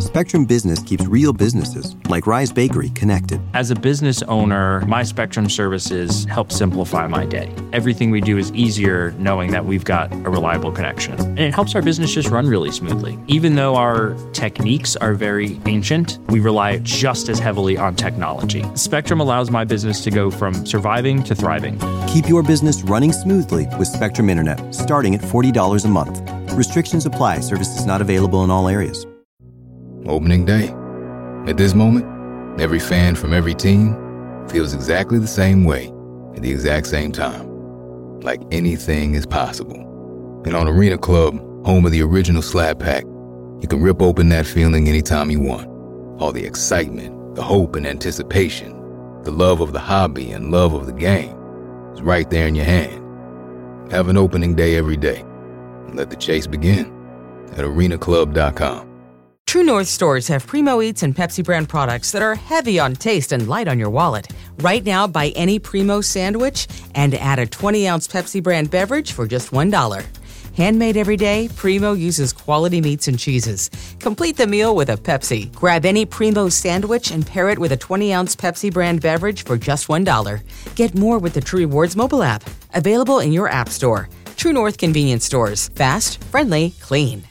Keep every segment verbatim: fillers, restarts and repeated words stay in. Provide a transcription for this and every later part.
Spectrum Business keeps real businesses, like Rise Bakery, connected. As a business owner, my Spectrum services help simplify my day. Everything we do is easier knowing that we've got a reliable connection. And it helps our business just run really smoothly. Even though our techniques are very ancient, we rely just as heavily on technology. Spectrum allows my business to go from surviving to thriving. Keep your business running smoothly with Spectrum Internet, starting at forty dollars a month. Restrictions apply. Services not available in all areas. Opening day. At this moment, every fan from every team feels exactly the same way at the exact same time. Like anything is possible. And on Arena Club, home of the original Slab Pack, you can rip open that feeling anytime you want. All the excitement, the hope and anticipation, the love of the hobby and love of the game is right there in your hand. Have an opening day every day. And let the chase begin at arena club dot com. True North stores have Primo Eats and Pepsi brand products that are heavy on taste and light on your wallet. Right now, buy any Primo sandwich and add a twenty-ounce Pepsi brand beverage for just one dollar. Handmade every day, Primo uses quality meats and cheeses. Complete the meal with a Pepsi. Grab any Primo sandwich and pair it with a twenty-ounce Pepsi brand beverage for just one dollar. Get more with the True Rewards mobile app. Available in your app store. True North convenience stores. Fast, friendly, clean.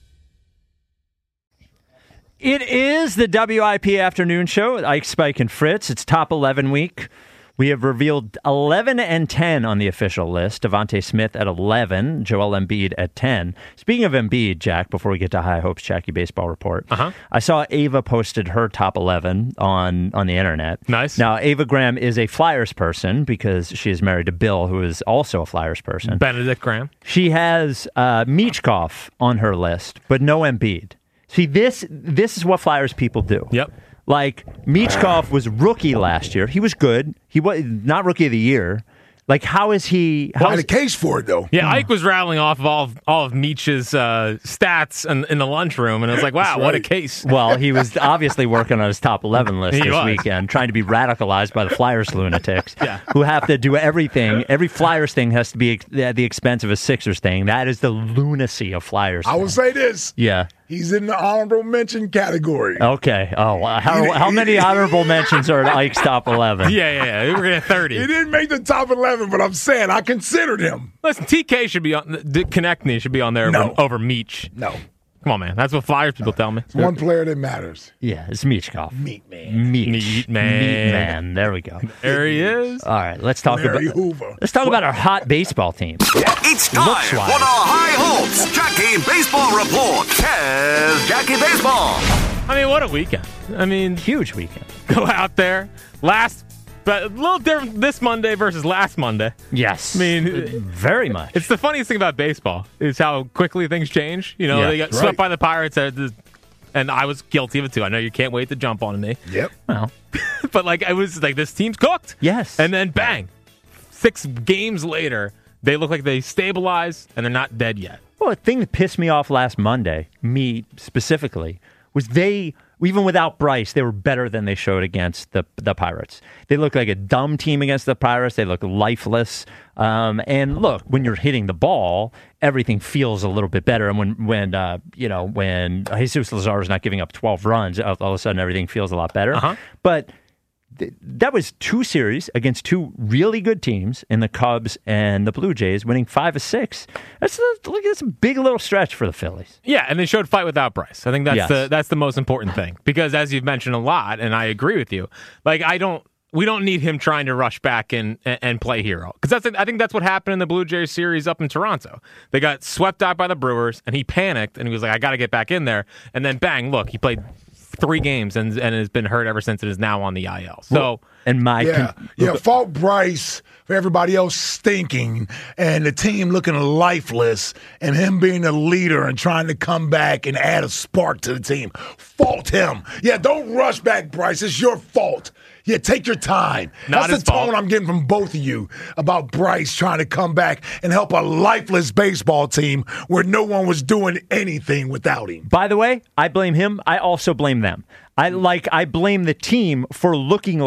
It is the W I P Afternoon Show with Ike, Spike, and Fritz. It's top eleven week. We have revealed eleven and ten on the official list. Devontae Smith at eleven, Joel Embiid at ten. Speaking of Embiid, Jack, before we get to High Hopes Jackie Baseball Report, uh-huh. I saw Ava posted her top eleven on, on the internet. Nice. Now, Ava Graham is a Flyers person because she is married to Bill, who is also a Flyers person. Benedict Graham. She has uh, Michkov on her list, but no Embiid. See, this this is what Flyers people do. Yep. Like, Michkov was rookie last year. He was good. He was not rookie of the year. Like, how is he... How Find is, a case for it, though. Yeah, Ike was rattling off of all of, all of Meech's uh, stats in, in the lunchroom, and I was like, wow, right. what a case. Well, he was obviously working on his top eleven list He this was. weekend, trying to be radicalized by the Flyers lunatics Yeah. who have to do everything. Every Flyers thing has to be at the expense of a Sixers thing. That is the lunacy of Flyers. I will say this. Yeah. He's in the honorable mention category. Okay. Oh, wow. how, how many honorable mentions are in Ike's top eleven? Yeah, yeah, yeah. We're going to thirty. He didn't make the top eleven, but I'm saying I considered him. Listen, T K should be on, the Konechny should be on there No. over, over Meech. No. Come on, man. That's what Flyers people tell me. It's one player that matters. Yeah, it's Michkov. Meat man. Meat. Meat man. Meat man. There we go. There he is. All right, let's talk Larry about Hoover. let's talk about our hot baseball team. It's time Looks for the like. High Hopes Jackie Baseball Report. Here's Jackie Baseball. I mean, what a weekend. I mean, Huge weekend. go out there. Last, but a little different this Monday versus last Monday. Yes. I mean, very much. It's the funniest thing about baseball is how quickly things change. You know, Yeah. they got Right. swept by the Pirates, uh, the- and I was guilty of it too. I know you can't wait to jump on me, Yep. well, but like I was like, this team's cooked. yes. And then bang, six games later, they look like they stabilize and they're not dead yet. well, the thing that pissed me off last Monday, me specifically, was they, even without Bryce, they were better than they showed against the the Pirates. They looked like a dumb team against the Pirates. They look lifeless. Um, and look, when you're hitting the ball, everything feels a little bit better. And when when uh, you know when Jesus Lazar is not giving up twelve runs, all, all of a sudden everything feels a lot better. Uh-huh. But th- that was two series against two really good teams in the Cubs and the Blue Jays, winning five of six. That's a, look, that's a big little stretch for the Phillies. Yeah, and they showed fight without Bryce. I think that's Yes. the that's the most important thing because as you've mentioned a lot, and I agree with you. Like I don't. We don't need him trying to rush back and and play hero because that's I think that's what happened in the Blue Jays series up in Toronto. They got swept out by the Brewers, and he panicked and he was like, "I got to get back in there." And then bang, look, he played three games and and has been hurt ever since. It is now on the I L. So And my Yeah, con- yeah. Fault Bryce for everybody else stinking and the team looking lifeless and him being the leader and trying to come back and add a spark to the team. Fault him. Yeah, don't rush back, Bryce. It's your fault. Yeah, take your time. Not That's his the tone fault. I'm getting from both of you about Bryce trying to come back and help a lifeless baseball team where no one was doing anything without him. By the way, I blame him. I also blame them. I like I blame the team for looking lifeless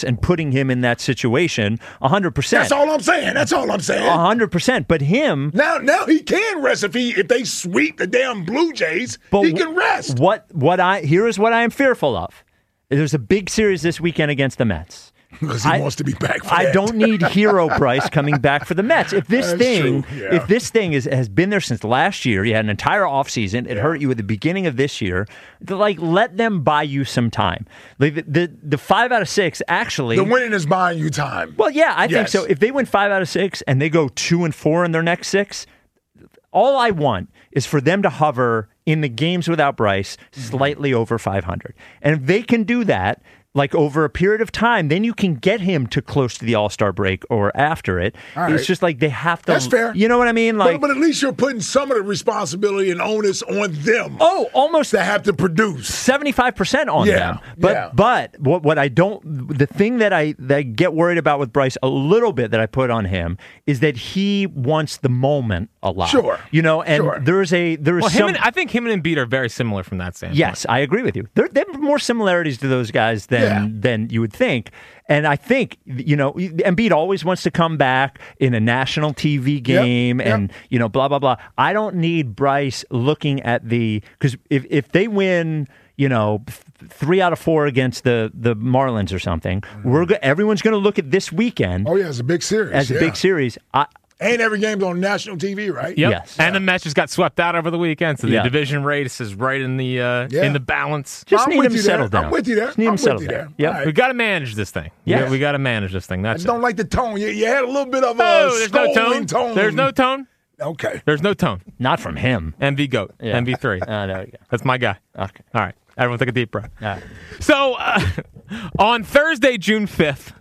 Bryce and putting him in that situation one hundred percent. That's all I'm saying. That's all I'm saying. one hundred percent. But him... Now now he can rest if he if they sweep the damn Blue Jays. But he can rest. What, what I, here is what I am fearful of. There's a big series this weekend against the Mets. Because he I, wants to be back for I that. don't need Hero Bryce coming back for the Mets. If this That's thing, true, yeah. if this thing is has been there since last year, you had an entire offseason, it Yeah. hurt you at the beginning of this year. Like, let them buy you some time. Like the the, the five out of six actually. The winning is buying you time. Well, yeah, I think Yes. so. If they win five out of six and they go two and four in their next six, all I want is for them to hover in the games without Bryce slightly over five hundred. And if they can do that, like over a period of time, then you can get him to close to the All-Star break or after it. All It's right. just like they have to. That's fair. You know what I mean? Like, but, but at least you're putting some of the responsibility and onus on them. oh, almost to have to produce. seventy-five percent on Yeah, them. But yeah. but what what I don't the thing that I that I get worried about with Bryce a little bit that I put on him is that he wants the moment a lot. Sure. You know, and Sure. there's a there is Well, him some and, I think him and Embiid are very similar from that standpoint. Yes, I agree with you. There there are more similarities to those guys than Yeah. than you would think. And I think, you know, Embiid always wants to come back in a national T V game yep. and, you know, blah, blah, blah. I don't need Bryce looking at the – because if, if they win, you know, th- three out of four against the, the Marlins or something, we're go- everyone's going to look at this weekend Oh, yeah, it's a big series. as a yeah. big series. I, And every game's on national T V, right? Yep. Yes. And the Mets just got swept out over the weekend, so the Yeah. division race is right in the uh, Yeah. in the balance. just I'm need with him you settled there. down. I'm with you there. Just need him I'm with settled you down. there. Yep. All right. We got to manage this thing. Yes. we, we got to manage this thing. I That's just it. don't like the tone. You, you had a little bit of a Oh, there's no scolding tone. tone. There's no tone. Okay. There's no tone. Not from him. M V GOAT. Yeah. M V three. Uh, there we go. That's my guy. Okay. All right. Everyone take a deep breath. All right. So uh, on Thursday, June fifth,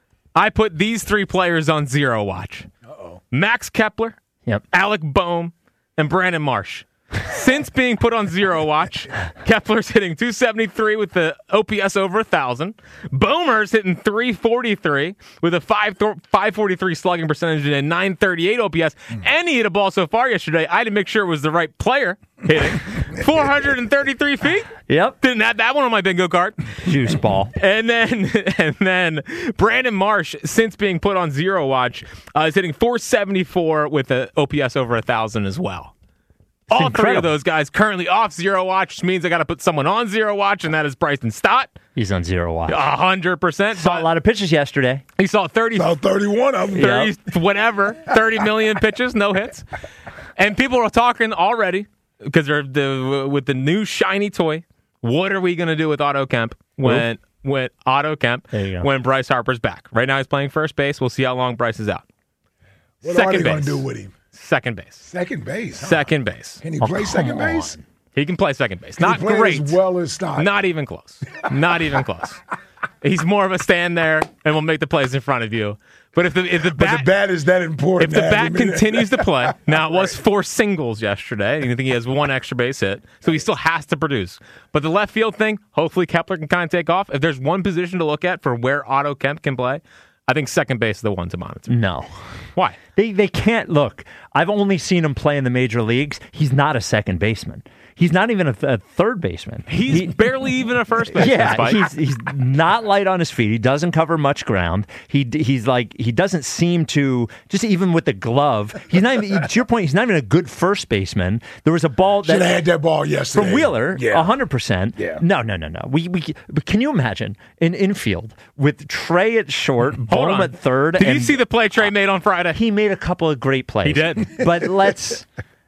I put these three players on zero watch. Uh-oh. Max Kepler, Yep. Alec Boehm, and Brandon Marsh. Since being put on zero watch, Kepler's hitting two seventy-three with the O P S over one thousand. Boehmer's hitting three forty-three with a five forty-three slugging percentage and a nine thirty-eight O P S. And he hit a ball so far yesterday, I had to make sure it was the right player hitting. four hundred thirty-three feet. Yep. Didn't have that one on my bingo card. Juice ball. And then and then Brandon Marsh, since being put on zero watch, uh, is hitting four seventy-four with an O P S over one thousand as well. All three incredible. of those guys currently off zero watch, which means I got to put someone on zero watch, and that is Bryson Stott. He's on zero watch. one hundred percent. Saw a lot of pitches yesterday. He saw thirty, About thirty-one of them. thirty whatever, thirty million pitches, no hits. And people are talking already, because they're the, with the new shiny toy, what are we going to do with Otto Kemp when, when Otto Kemp, There you go. when Bryce Harper's back? Right now he's playing first base. We'll see how long Bryce is out. What Second are they going base. to do with him? Second base. Second base. Huh? Second base. Can he Oh, play come second base? on. He can play second base. Can Not he play great. as well as Stott? Not even close. Not even close. He's more of a stand there and will make the plays in front of you. But if the if the But bat the bat is that important. if the to have bat him in there. continues to play, now it was four singles yesterday. I think he has one extra base hit, so he still has to produce. But the left field thing, hopefully Kepler can kind of take off. If there's one position to look at for where Otto Kemp can play, I think second base is the one to monitor. No. Why? They they can't look. I've only seen him play in the major leagues. He's not a second baseman. He's not even a, th- a third baseman. He's He- barely even a first baseman. yeah, Spike. he's he's not light on his feet. He doesn't cover much ground. He d- he's like he doesn't seem to just even with the glove. He's not even to your point. He's not even a good first baseman. There was a ball Should that have had that ball yesterday. from Wheeler, Yeah. a hundred percent. Yeah. No, no, no, no. We we but can you imagine an infield with Trey at short, Hold Bohm on. at third? Did you and see the play Trey made on Friday? he made a couple of great plays. He did. But let's.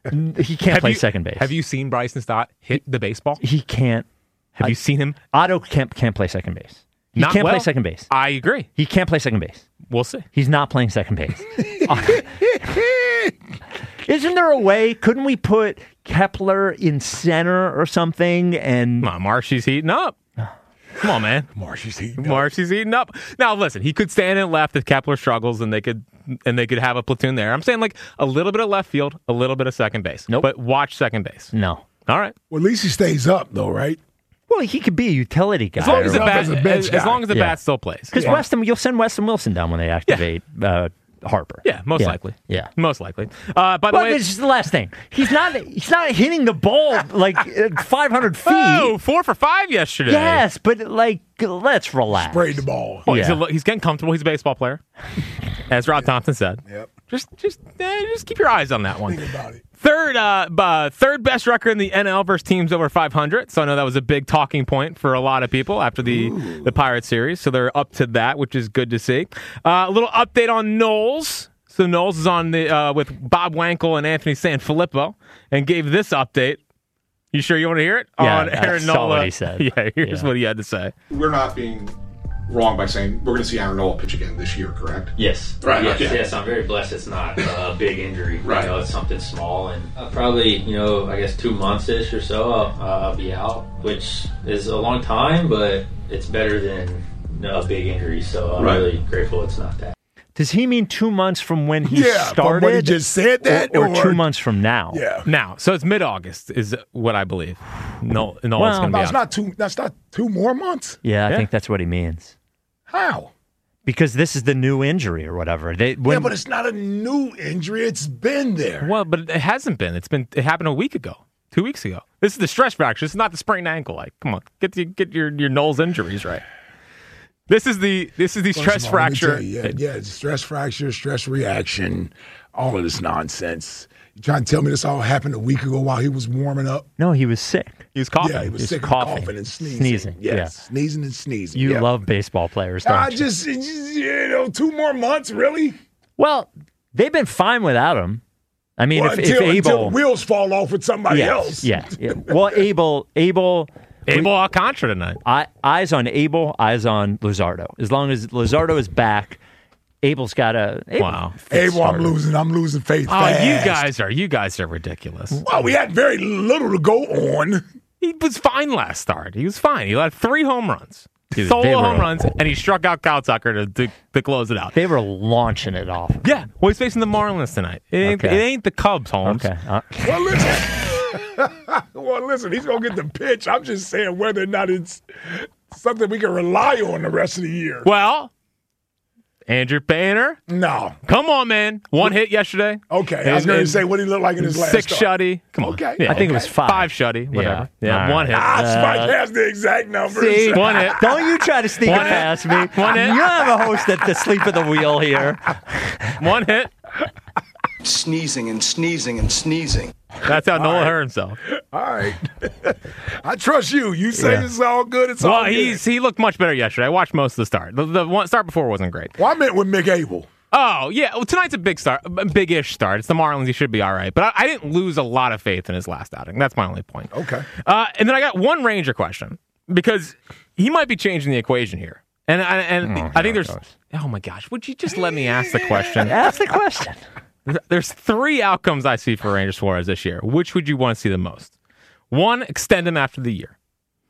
He can't Have play you- second base. Have you seen Bryson Stott hit the baseball? He can't. Have I- you seen him? Otto can't can't play second base. He Not can't well. play second base. I agree. He can't play second base. We'll see. He's not playing second base. Isn't there a way? Couldn't we put Kepler in center or something? And Come on, Marshy's heating up. Come on, man. Marshy's heating up. Marshy's eating up. Now, listen, he could stand in left if Kepler struggles, and they could and they could have a platoon there. I'm saying like a little bit of left field, a little bit of second base. Nope. But watch second base. no. All right. Well, at least he stays up, though, right? Well, he could be a utility guy. As long as the Up bat, as a bench as, as guy. long as the Yeah. bat still plays. Because Yeah. Weston, you'll send Weston Wilson down when they activate uh, Harper. Yeah, most Yeah. likely. Yeah. Most likely. Uh, by the But way, it's just the last thing. He's not. He's not hitting the ball like five hundred feet. oh, four for five yesterday. Yes, but like, let's relax. Sprayed the ball. Well, he's, Yeah. a, he's getting comfortable. He's a baseball player, as Rob Thompson said. Yep. Just, just, eh, just keep your eyes on that one. Think about it. Third, uh, uh, third best record in the N L versus teams over five hundred. So I know that was a big talking point for a lot of people after the the Pirates series. So they're up to that, which is good to see. Uh, a little update on Knowles. So Knowles is on the uh, with Bob Wankel and Anthony Sanfilippo and gave this update. You sure you want to hear it? Yeah, on I Aaron saw Nola. what he said. Yeah, here's Yeah. what he had to say. We're not being wrong by saying we're going to see Aaron Nola pitch again this year, correct? Yes. Right, Yes, okay. yes. I'm very blessed. It's not a big injury. Right. You know, it's something small, and uh, probably, you know, I guess two months ish or so, I'll, uh, I'll be out, which is a long time, but it's better than you know, a big injury. So I'm Right. really grateful it's not that. Does he mean two months from when he Yeah, from started? when he just said that, or, or or- two months from now? Yeah. Now, so it's mid-August is what I believe. No, no, Well, it's going to be That's out. not two. That's not two more months. Yeah, I Yeah. think that's what he means. How? Because this is the new injury or whatever. They when, yeah, but it's not a new injury. It's been there. Well, but it hasn't been. It's been. It happened a week ago, two weeks ago. This is the stress fracture. This is not the sprained ankle. Like, come on, get the, get your your Knowles injuries right. This is the this is the First stress of all, let me fracture. tell you, Yeah, yeah, it's stress fracture, stress reaction, all of this nonsense. You trying to tell me this all happened a week ago while he was warming up? no, he was sick. He was coughing. Yeah, he was He's sick coughing. and coughing and sneezing. Sneezing, Yes, yeah. sneezing and sneezing. You yeah. love baseball players, don't I you? just, it just, you know, two more months, really? Well, they've been fine without him. I mean, Well, if, until, if until Abel, the wheels fall off with somebody yes, else. yeah, yeah. Well, Abel, Abel, Abel Alcantara tonight. I, eyes on Abel, eyes on Luzardo. As long as Luzardo is back, Abel's got a Abel, Wow. Abel, I'm losing. I'm losing faith. Oh, fast. you guys are you guys are ridiculous. Well, we had very little to go on. He was fine last start. He was fine. He had three home runs, Dude, solo they were- home runs, and he struck out Kyle Tucker to, to to close it out. They were launching it off. Yeah, well, he's facing the Marlins tonight. It ain't, Okay. it ain't the Cubs, Holmes. Okay. Uh, Well, listen. well, listen. He's gonna get the pitch. I'm just saying whether or not it's something we can rely on the rest of the year. Well, Andrew Painter, No. come on, man. One hit yesterday. Okay. I was And- going to and say what did he look like in his last Six start. shutty. Come on. Okay. Yeah, I think it was okay. five. Five shutty. Whatever. Yeah. Yeah, All one right. hit. Ah, Spike Uh, has the exact numbers. See? One hit. Don't you try to sneak it One hit. past me. One hit. You have a host at the sleep at the wheel here. One hit. Sneezing and sneezing and sneezing. That's how Nola hurt himself. All right. I trust you. You say Yeah. it's all good. It's Well, all good. he's he looked much better yesterday. I watched most of the start. The, the one start before wasn't great. Well, I meant with Mick Abel. Oh, yeah. Well, tonight's a big start, a big-ish start. It's the Marlins. He should be all right. But I, I didn't lose a lot of faith in his last outing. That's my only point. Okay. Uh, and then I got one Ranger question because he might be changing the equation here. And I, and Oh, I think here there's. it goes. Oh my gosh! Would you just let me ask the question? Ask the question. There's three outcomes I see for Ranger Suarez this year. Which would you want to see the most? One, extend him after the year.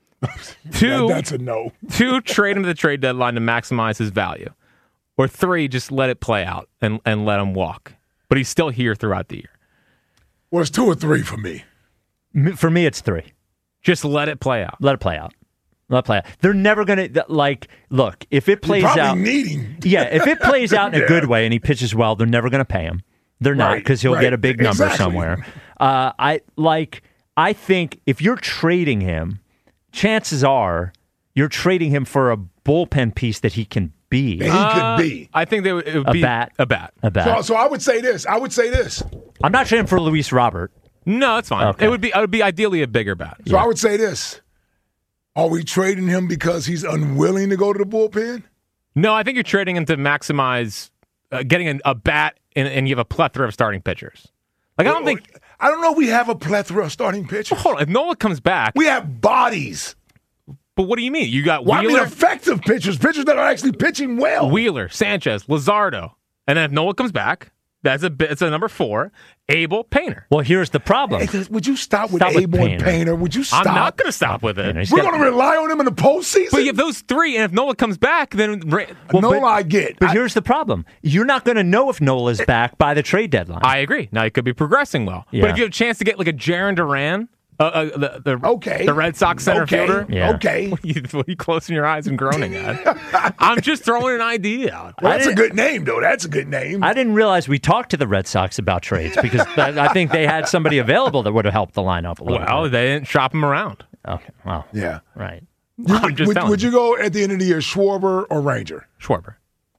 Two, That- that's a no. two, trade him to the trade deadline to maximize his value. Or three, just let it play out and, and let him walk. But he's still here throughout the year. Well, it's two or three for me. M- For me, it's three. Just let it play out. Let it play out. Let it play out. They're never going to, like, look, if it plays Probably out. need him. Yeah, if it plays out in a Yeah. good way and he pitches well, they're never going to pay him. They're not Right, because he'll right. get a big number Exactly. somewhere. Uh, I like. I think if you're trading him, chances are you're trading him for a bullpen piece that he can be. He Uh, could be. I think they would, it would A be bat. a bat. A bat. So, so I would say this. I would say this. I'm not trading for Luis Robert. No, that's fine. Okay. It would be it would be ideally a bigger bat. So I would say this. Are we trading him because he's unwilling to go to the bullpen? No, I think you're trading him to maximize uh, getting a, a bat and, and you have a plethora of starting pitchers. Like I don't think. I don't know if we have a plethora of starting pitchers. Hold on, if Nola comes back, We have bodies. but what do you mean? You got Well, I mean Wheeler, effective pitchers, pitchers that are actually pitching well. Wheeler, Sanchez, Luzardo, and then if Nola comes back, that's a bit. It's a number four. Abel, Painter. Well, here's the problem. Hey, would you stop with Stop with Abel and Painter. Painter? Would you stop? I'm not going to stop with it. Painter. He's We're got- going to rely on him in the postseason? But you have those three, and if Nola comes back, then Ra- Well, no, but- I get. But I- here's the problem. You're not going to know if Nola's back by the trade deadline. I agree. Now he could be progressing well, Yeah. but if you have a chance to get like a Jaron Duran Uh, uh, the, the, okay. The Red Sox center okay. fielder? Yeah. Okay. What are, you, what are you closing your eyes and groaning at? I'm just throwing an idea out. Well, that's a good name, though. That's a good name. I didn't realize we talked to the Red Sox about trades because that, I think they had somebody available that would have helped the lineup a little Well, bit. they didn't shop him around. Okay, well, yeah. right. I'm just would, telling would you go at the end of the year Schwarber or Ranger? Schwarber.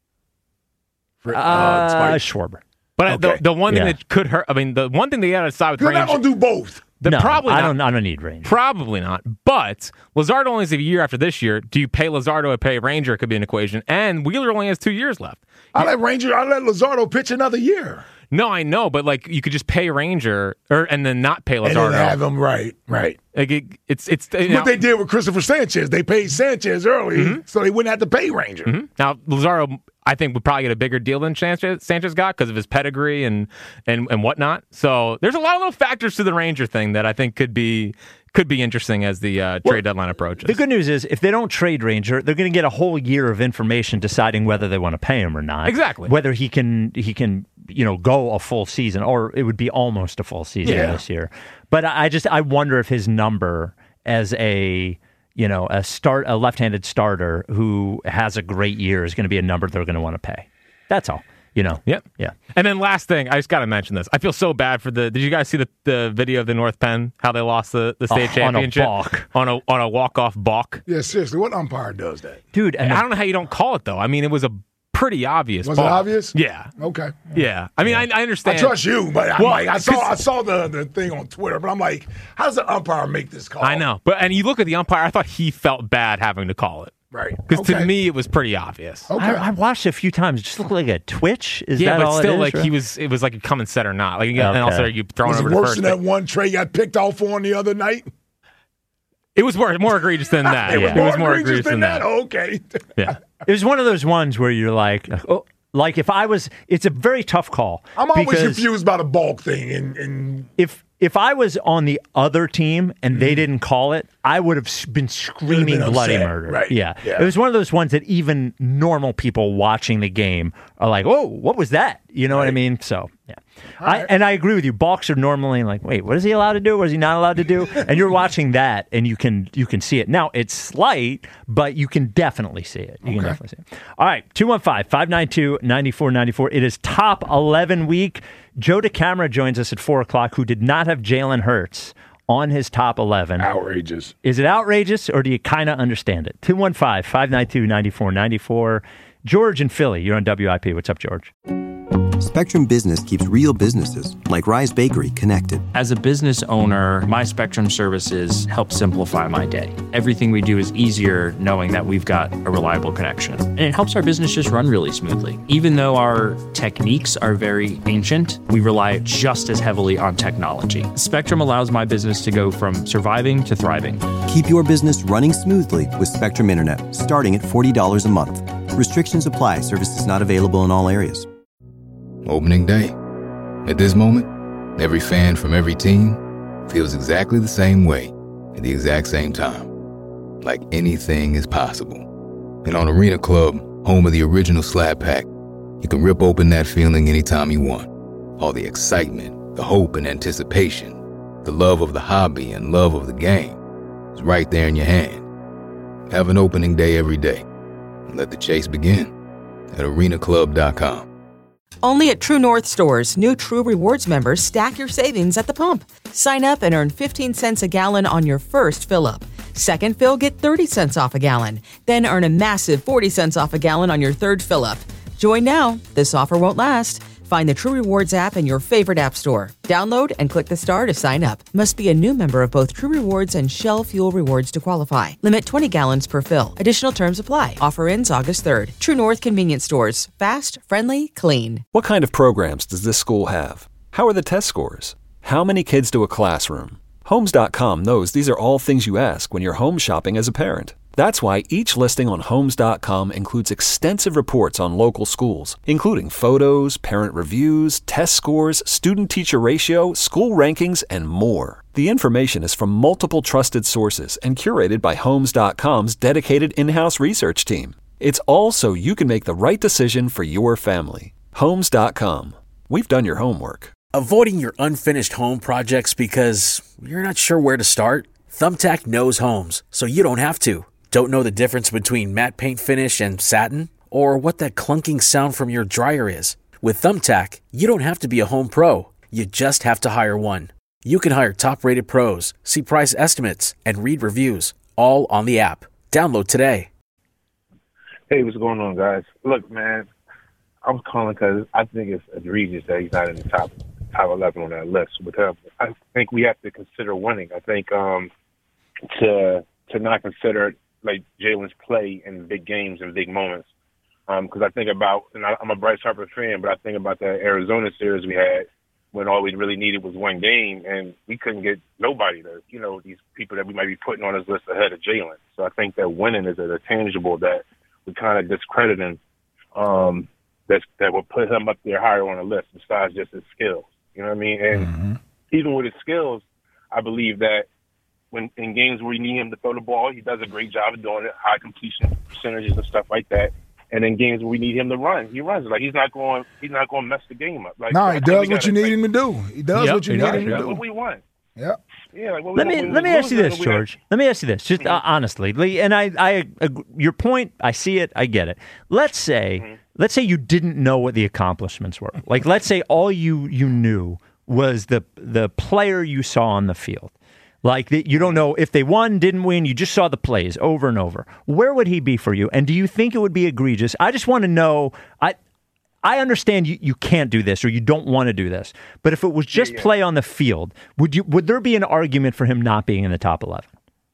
For, Uh, uh, Schwarber. But Okay. the, the one thing Yeah. that could hurt, I mean, the one thing they got to decide with You're not Ranger. going to do both. The, No, probably I not. don't. I don't need Ranger. Probably not. But Lazardo only has a year after this year. Do you pay Lazardo or pay Ranger? Could be an equation. And Wheeler only has two years left. I let Ranger. I let Lazardo pitch another year. No, I know, but like you could just pay Ranger or and then not pay Lazardo. And then have him right, right. Like it, it's it's you What know, they did with Christopher Sanchez. They paid Sanchez early, Mm-hmm. so they wouldn't have to pay Ranger. Mhm. Now Lazardo, I think, would probably get a bigger deal than Sanchez, Sanchez got because of his pedigree and and and whatnot. So there's a lot of little factors to the Ranger thing that I think could be could be interesting as the uh, trade deadline approaches. The good news is, if they don't trade Ranger, they're going to get a whole year of information deciding whether they want to pay him or not. Exactly. Whether he can he can you know go a full season, or it would be almost a full season Yeah. this year. But I I just I wonder if his number as a you know a start a left-handed starter who has a great year is going to be a number they're going to want to pay. That's all. You know. Yep. Yeah. And then last thing, I just got to mention this. I feel so bad for the. Did you guys see the, the video of the North Penn how they lost the, the state Oh, on a championship balk. on a on a walk off balk? Yeah, seriously, what umpire does that? Dude, and I don't know how you don't call it though. I mean, it was a pretty obvious. Was balk. it obvious? Yeah. Okay. Yeah. I mean, I, I I understand. trust you, but I'm Well, like, I saw 'cause- I saw the, the thing on Twitter, but I'm like, how does the umpire make this call? I know, but and you look at the umpire. I thought he felt bad having to call it. Right. Because Okay. to me, it was pretty obvious. Okay. I, I watched it a few times. It just looked like a twitch. Is yeah, that but all still, it is, like right? he was, it was like a come and set or not. Like, and also Okay. you throwing Was it over to worse first. than that one Trey got picked off on the other night? It was more, more egregious than that. It was It more was more egregious egregious than that. Okay. Yeah. It was one of those ones where you're like, oh, like if I was, it's a very tough call. I'm always because confused by the bulk thing, and, and If if I was on the other team and they didn't call it, I would have s- been screaming been bloody upset, murder. right. Yeah. Yeah. It was one of those ones that even normal people watching the game are like, "Oh, what was that?" You know what I Right. mean? So, yeah. I, right. and I agree with you. Balks are normally like, "Wait, what is he allowed to do? What is he not allowed to do?" And you're watching that, and you can you can see it. Now it's slight, but you can definitely see it. You can Okay. definitely see it. All right, two one five, five nine two, nine four nine four. It is top eleven week. Joe DeCamara joins us at four o'clock, who did not have Jalen Hurts on his top eleven. outrageous. Is it outrageous, or do you kind of understand it? two one five, five nine two, nine four nine four. George in Philly, you're on W I P. What's up, George? Spectrum Business keeps real businesses, like Rise Bakery, connected. As a business owner, my Spectrum services help simplify my day. Everything we do is easier knowing that we've got a reliable connection. And it helps our business just run really smoothly. Even though our techniques are very ancient, we rely just as heavily on technology. Spectrum allows my business to go from surviving to thriving. Keep your business running smoothly with Spectrum Internet, starting at forty dollars a month. Restrictions apply. Services not available in all areas. Opening day. At this moment, every fan from every team feels exactly the same way at the exact same time. Like anything is possible. And on Arena Club, home of the original Slab Pack, you can rip open that feeling anytime you want. All the excitement, the hope and anticipation, the love of the hobby and love of the game is right there in your hand. Have an opening day every day. And let the chase begin at arena club dot com. Only at True North stores, new True Rewards members stack your savings at the pump. Sign up and earn fifteen cents a gallon on your first fill-up. Second fill, get thirty cents off a gallon. Then earn a massive forty cents off a gallon on your third fill-up. Join now. This offer won't last. Find the True Rewards app in your favorite app store. Download and click the star to sign up. Must be a new member of both True Rewards and Shell Fuel Rewards to qualify. Limit twenty gallons per fill. Additional terms apply. Offer ends August third. True North Convenience Stores. Fast, friendly, clean. What kind of programs does this school have? How are the test scores? How many kids do a classroom? Homes dot com knows these are all things you ask when you're home shopping as a parent. That's why each listing on Homes dot com includes extensive reports on local schools, including photos, parent reviews, test scores, student-teacher ratio, school rankings, and more. The information is from multiple trusted sources and curated by Homes dot com's dedicated in-house research team. It's all so you can make the right decision for your family. Homes dot com. We've done your homework. Avoiding your unfinished home projects because you're not sure where to start? Thumbtack knows homes, so you don't have to. Don't know the difference between matte paint finish and satin? Or what that clunking sound from your dryer is? With Thumbtack, you don't have to be a home pro. You just have to hire one. You can hire top-rated pros, see price estimates, and read reviews, all on the app. Download today. Hey, what's going on, guys? Look, man, I was calling because I think it's egregious that he's not in the top top eleven on that list. With him, I think we have to consider winning. I think um, to to not consider like Jalen's play in big games and big moments. Because um, I think about, and I, I'm a Bryce Harper fan, but I think about that Arizona series we had when all we really needed was one game, and we couldn't get nobody to, you know, these people that we might be putting on this list ahead of Jalen. So I think that winning is a tangible that we kind of discrediting. Um, That's, that will put him up there higher on the list besides just his skills. You know what I mean? And mm-hmm. even with his skills, I believe that when in games where you need him to throw the ball, he does a great job of doing it, high completion percentages and stuff like that. And in games where we need him to run, he runs. Like he's not going, he's not going to mess the game up. Like, no, so he does what you need him to do. He does yep, what you need does, him to That's do. what we want. Yeah. Yeah. Like, let me let me ask you this, George. Let me ask you this, just uh, honestly, Lee. And I, I, uh, your point, I see it, I get it. Let's say, mm-hmm. let's say you didn't know what the accomplishments were. Like, let's say all you you knew was the the player you saw on the field. Like that, you don't know if they won, didn't win. You just saw the plays over and over. Where would he be for you? And do you think it would be egregious? I just want to know. I. I understand you, you can't do this or you don't want to do this, but if it was just yeah, yeah. play on the field, would you would there be an argument for him not being in the top eleven?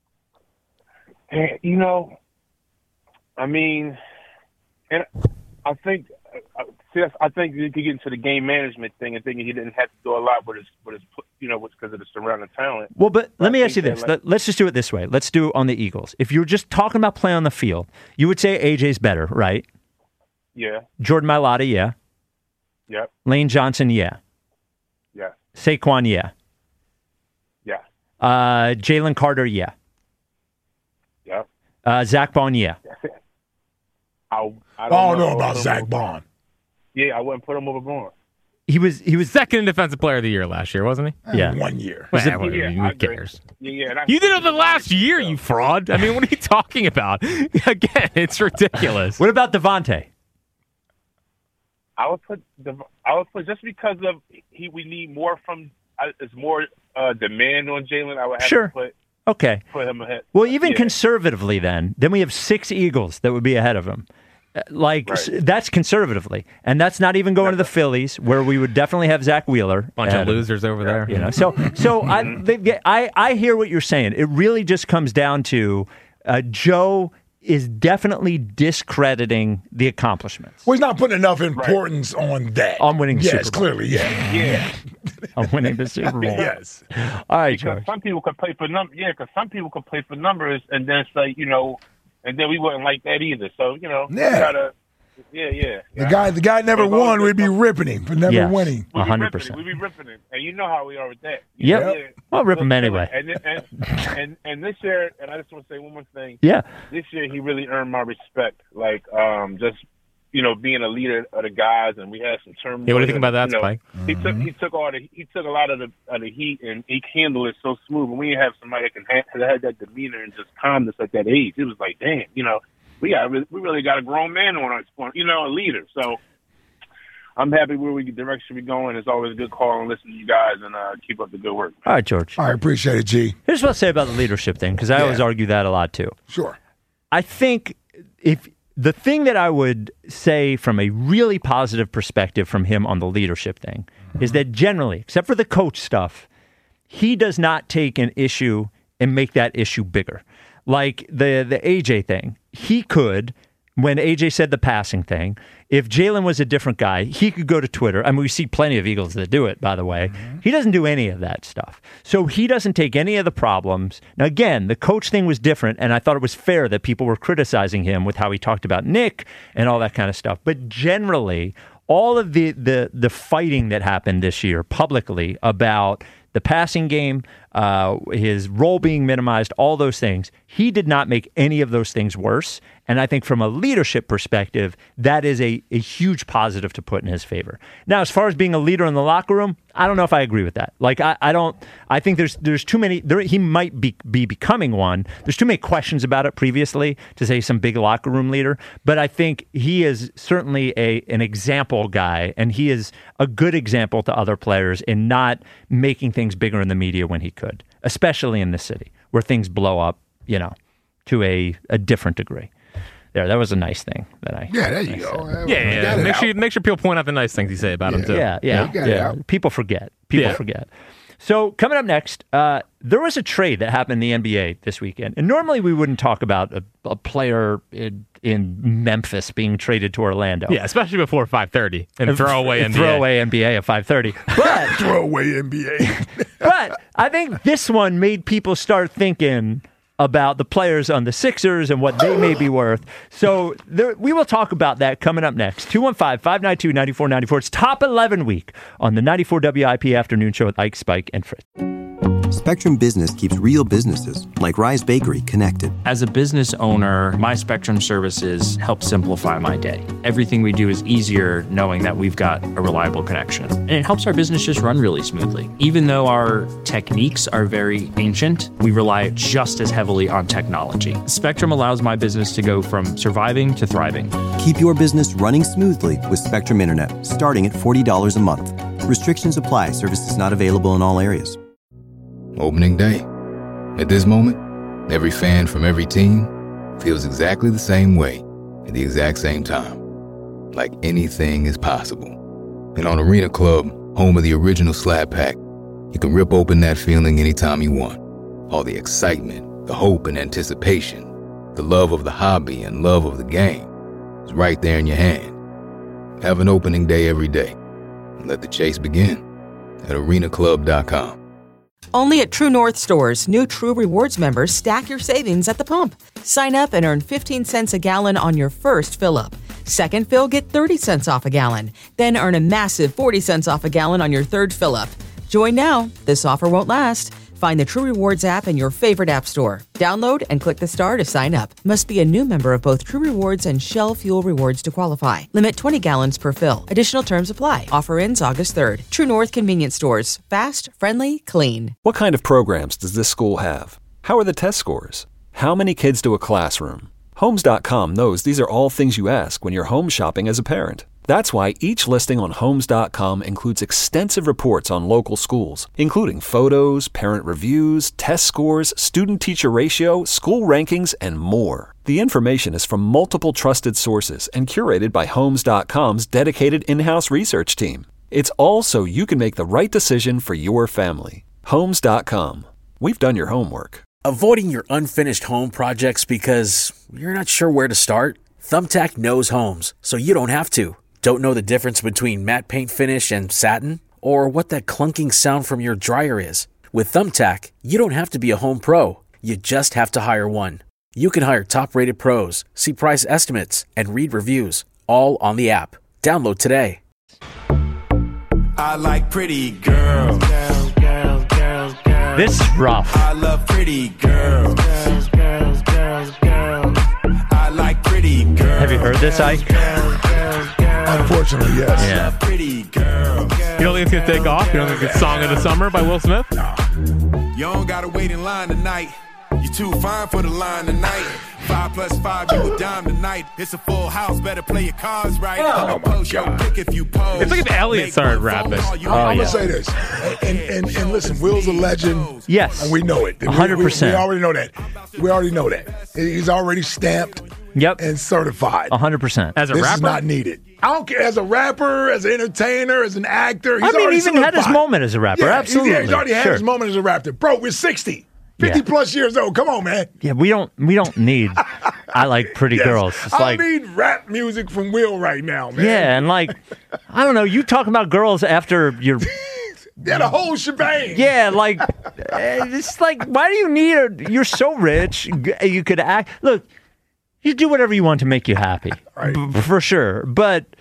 And, you know, I mean, and I think see, I think you could get into the game management thing and thinking he didn't have to do a lot with his with his you know because of the surrounding talent. Well, but, but let me I ask you this: like, Let, let's just do it this way. Let's do it on the Eagles. If you're just talking about play on the field, you would say A J's better, right? Yeah. Jordan Mailata, yeah. Yep. Lane Johnson, yeah. Yeah. Saquon, yeah. Yeah. Uh, Jalen Carter, yeah. Yep. Uh, Zach Bond, yeah. I, I don't, I don't know, know about Zach Bond. Yeah, I wouldn't put him over Bond. He was he was second in defensive player of the year last year, wasn't he? Yeah, one year. Well, yeah, well, yeah, who cares? Yeah, yeah, and I, you did it the last year, you fraud. I mean, what are you talking about? Again, it's ridiculous. What about Devontae? I would put the I would put just because of he we need more from uh, it's more uh, demand on Jalen. I would have sure. to put okay put him ahead. Well, even yeah. conservatively, then then we have six Eagles that would be ahead of him. Like right. that's conservatively, and that's not even going to the Phillies, where we would definitely have Zach Wheeler. Bunch of losers over there, you know. So so I they, I I hear what you're saying. It really just comes down to uh, Joe is definitely discrediting the accomplishments. Well, he's not putting enough importance right. on that. On winning the yes, Super Bowl. Yes, clearly, yeah. Yeah. On winning the Super Bowl. Yes. All right, because George. some people could play for numbers. Yeah, because some people could play for numbers and then say, you know, and then we wouldn't like that either. So, you know, yeah. we gotta, yeah, yeah. The guy, the guy never won. We'd be ripping him for never yes. winning. one hundred percent. We'd be ripping him. And you know how we are with that. Yep. Yeah. yeah. I'll rip him anyway. And, and, and, and this year, and I just want to say one more thing. Yeah. This year, he really earned my respect. Like, um, just, you know, being a leader of the guys, and we had some turmoil. Yeah, what do you think about that, you know, Spike? He took he took all the he took a lot of the of the heat, and he handled it so smooth. And we didn't have somebody that can ha- that had that demeanor and just calmness at that age. It was like, damn, you know, we got we really got a grown man on our, you know, a leader. So I'm happy where we the direction we're going. It's always a good call and listen to you guys and uh, keep up the good work. All right, George. I appreciate it, G. Here's what I'll say about the leadership thing, because I yeah. always argue that a lot too. Sure. I think if the thing that I would say from a really positive perspective from him on the leadership thing mm-hmm. is that generally, except for the coach stuff, he does not take an issue and make that issue bigger. Like the the A J thing, he could, when A J said the passing thing, if Jalen was a different guy, he could go to Twitter. I mean, we see plenty of Eagles that do it, by the way. Mm-hmm. He doesn't do any of that stuff. So he doesn't take any of the problems. Now, again, the coach thing was different, and I thought it was fair that people were criticizing him with how he talked about Nick and all that kind of stuff. But generally, all of the the, the fighting that happened this year publicly about the passing game, uh, his role being minimized, all those things. He did not make any of those things worse. And I think from a leadership perspective, that is a, a huge positive to put in his favor. Now, as far as being a leader in the locker room, I don't know if I agree with that. Like, I, I don't, I think there's there's too many, there, he might be, be becoming one. There's too many questions about it previously to say some big locker room leader. But I think he is certainly a an example guy, and he is a good example to other players in not making things bigger in the media when he could, especially in this city where things blow up, you know, to a, a different degree. There, that was a nice thing that I. Yeah, there you I go. Yeah, yeah. yeah. Make sure make sure people point out the nice things you say about yeah. him too. Yeah, yeah, yeah. yeah. People forget. People yeah. forget. So coming up next, uh, there was a trade that happened in the N B A this weekend, and normally we wouldn't talk about a, a player in, in Memphis being traded to Orlando. Yeah, especially before five thirty and throwaway N B A. Throwaway N B A at five thirty. But throwaway N B A. But I think this one made people start thinking about the players on the Sixers and what they may be worth. So there, we will talk about that coming up next. two one five, five nine two, nine four nine four. It's Top eleven Week on the ninety-four W I P Afternoon Show with Ike, Spike, and Fritz. Spectrum Business keeps real businesses, like Rise Bakery, connected. As a business owner, my Spectrum services help simplify my day. Everything we do is easier knowing that we've got a reliable connection. And it helps our business just run really smoothly. Even though our techniques are very ancient, we rely just as heavily on technology. Spectrum allows my business to go from surviving to thriving. Keep your business running smoothly with Spectrum Internet, starting at forty dollars a month. Restrictions apply. Services not available in all areas. Opening day. At this moment, every fan from every team feels exactly the same way at the exact same time. Like anything is possible. And on Arena Club, home of the original Slab Pack, you can rip open that feeling anytime you want. All the excitement, the hope and anticipation, the love of the hobby and love of the game is right there in your hand. Have an opening day every day. And let the chase begin at arena club dot com. Only at True North stores, new True Rewards members stack your savings at the pump. Sign up and earn fifteen cents a gallon on your first fill-up. Second fill, get thirty cents off a gallon. Then earn a massive forty cents off a gallon on your third fill-up. Join now. This offer won't last. Find the True Rewards app in your favorite app store. Download and click the star to sign up. Must be a new member of both True Rewards and Shell Fuel Rewards to qualify. Limit twenty gallons per fill. Additional terms apply. Offer ends August third. True North Convenience Stores. Fast, friendly, clean. What kind of programs does this school have? How are the test scores? How many kids do a classroom? Homes dot com knows these are all things you ask when you're home shopping as a parent. That's why each listing on Homes dot com includes extensive reports on local schools, including photos, parent reviews, test scores, student-teacher ratio, school rankings, and more. The information is from multiple trusted sources and curated by Homes dot com's dedicated in-house research team. It's all so you can make the right decision for your family. Homes dot com. We've done your homework. Avoiding your unfinished home projects because you're not sure where to start? Thumbtack knows homes, so you don't have to. Don't know the difference between matte paint finish and satin? Or what that clunking sound from your dryer is? With Thumbtack, you don't have to be a home pro. You just have to hire one. You can hire top-rated pros, see price estimates, and read reviews, all on the app. Download today. I like pretty girls. Girls, girls, girls, girls. This is rough. I love pretty girls. Girls, girls, girls, girls. I like pretty girls. Have you heard this, Ike? Girls, girls, girls. Unfortunately, yes. Yeah. Pretty girls. You don't think it's going to take off? You don't think it's Song of the Summer by Will Smith? No. You don't got to wait in line tonight. You too fine for the line tonight. Five plus five, you a dime tonight. It's a full house, better play your cards right. Oh, my God. Pick if you pose. It's like if Elliot started rapping. Oh, I'm yeah. going to say this. And, and, and listen, Will's a legend. Yes. And we know it. one hundred percent. We, we, we already know that. We already know that. He's already stamped yep. and certified. one hundred percent. As a this rapper? is not needed. I don't care. As a rapper, as an entertainer, as an actor, he's I mean, already even solidified. had his moment as a rapper. Yeah, Absolutely. He's, yeah, he's already had sure. his moment as a rapper. Bro, we're sixty. fifty Yeah. plus years old. Come on, man. Yeah, we don't we don't need I like pretty Yes. girls. It's I like need rap music from Will right now, man. yeah, and like I don't know, you talking about girls after you're yeah, the whole shebang. yeah, like it's like why do you need a? You're so rich, you could act. Look, you do whatever you want to make you happy, Right. b- for sure. But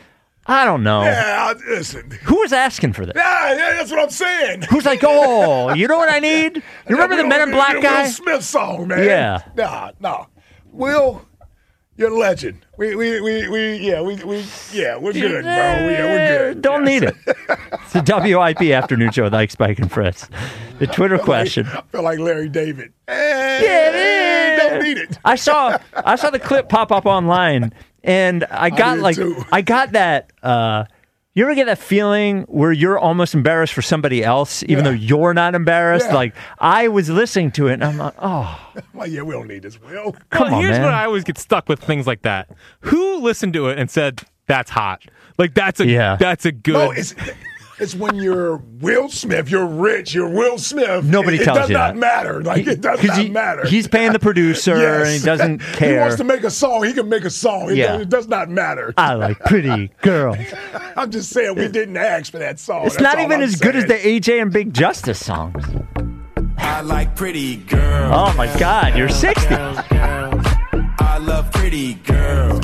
I don't know. Yeah, listen. Who was asking for this? Yeah, yeah, that's what I'm saying. Who's like, oh, you know what I need? You remember Yeah, the Men in Will- Black Will guy? Smith song, man. Yeah. Nah, nah. Will, you're a legend. We, we, we, we yeah, we, we, yeah, we're good, bro. Yeah, we're good. Don't need it. It's the W I P Afternoon Show with Ike, Spike, and Fritz. The Twitter I feel question. Like, I feel like Larry David. Yeah, don't need it. I saw I saw the clip pop up online, and I got did like too. I got that. Uh, you ever get that feeling where you're almost embarrassed for somebody else, even Yeah. though you're not embarrassed? Yeah. Like I was listening to it, and I'm like, oh, Well, yeah, we don't need this, Will. come well, on, here's man. what I always get stuck with things like that. Who listened to it and said that's hot? Like that's a Yeah. that's a good. No, it's it's when you're Will Smith, you're rich, you're Will Smith. Nobody it, it tells does you not that. matter. Like it does 'Cause not he- matter. He's paying the producer, Yes. and he doesn't He care. wants to make a song. He can make a song. It, Yeah. does, it does not matter. I like pretty girls. I'm just saying we didn't ask for that song. It's That's not all even I'm as good as saying. the A J and Big Justice songs. I like pretty girls. Oh my God, you're sixty. I love pretty girls.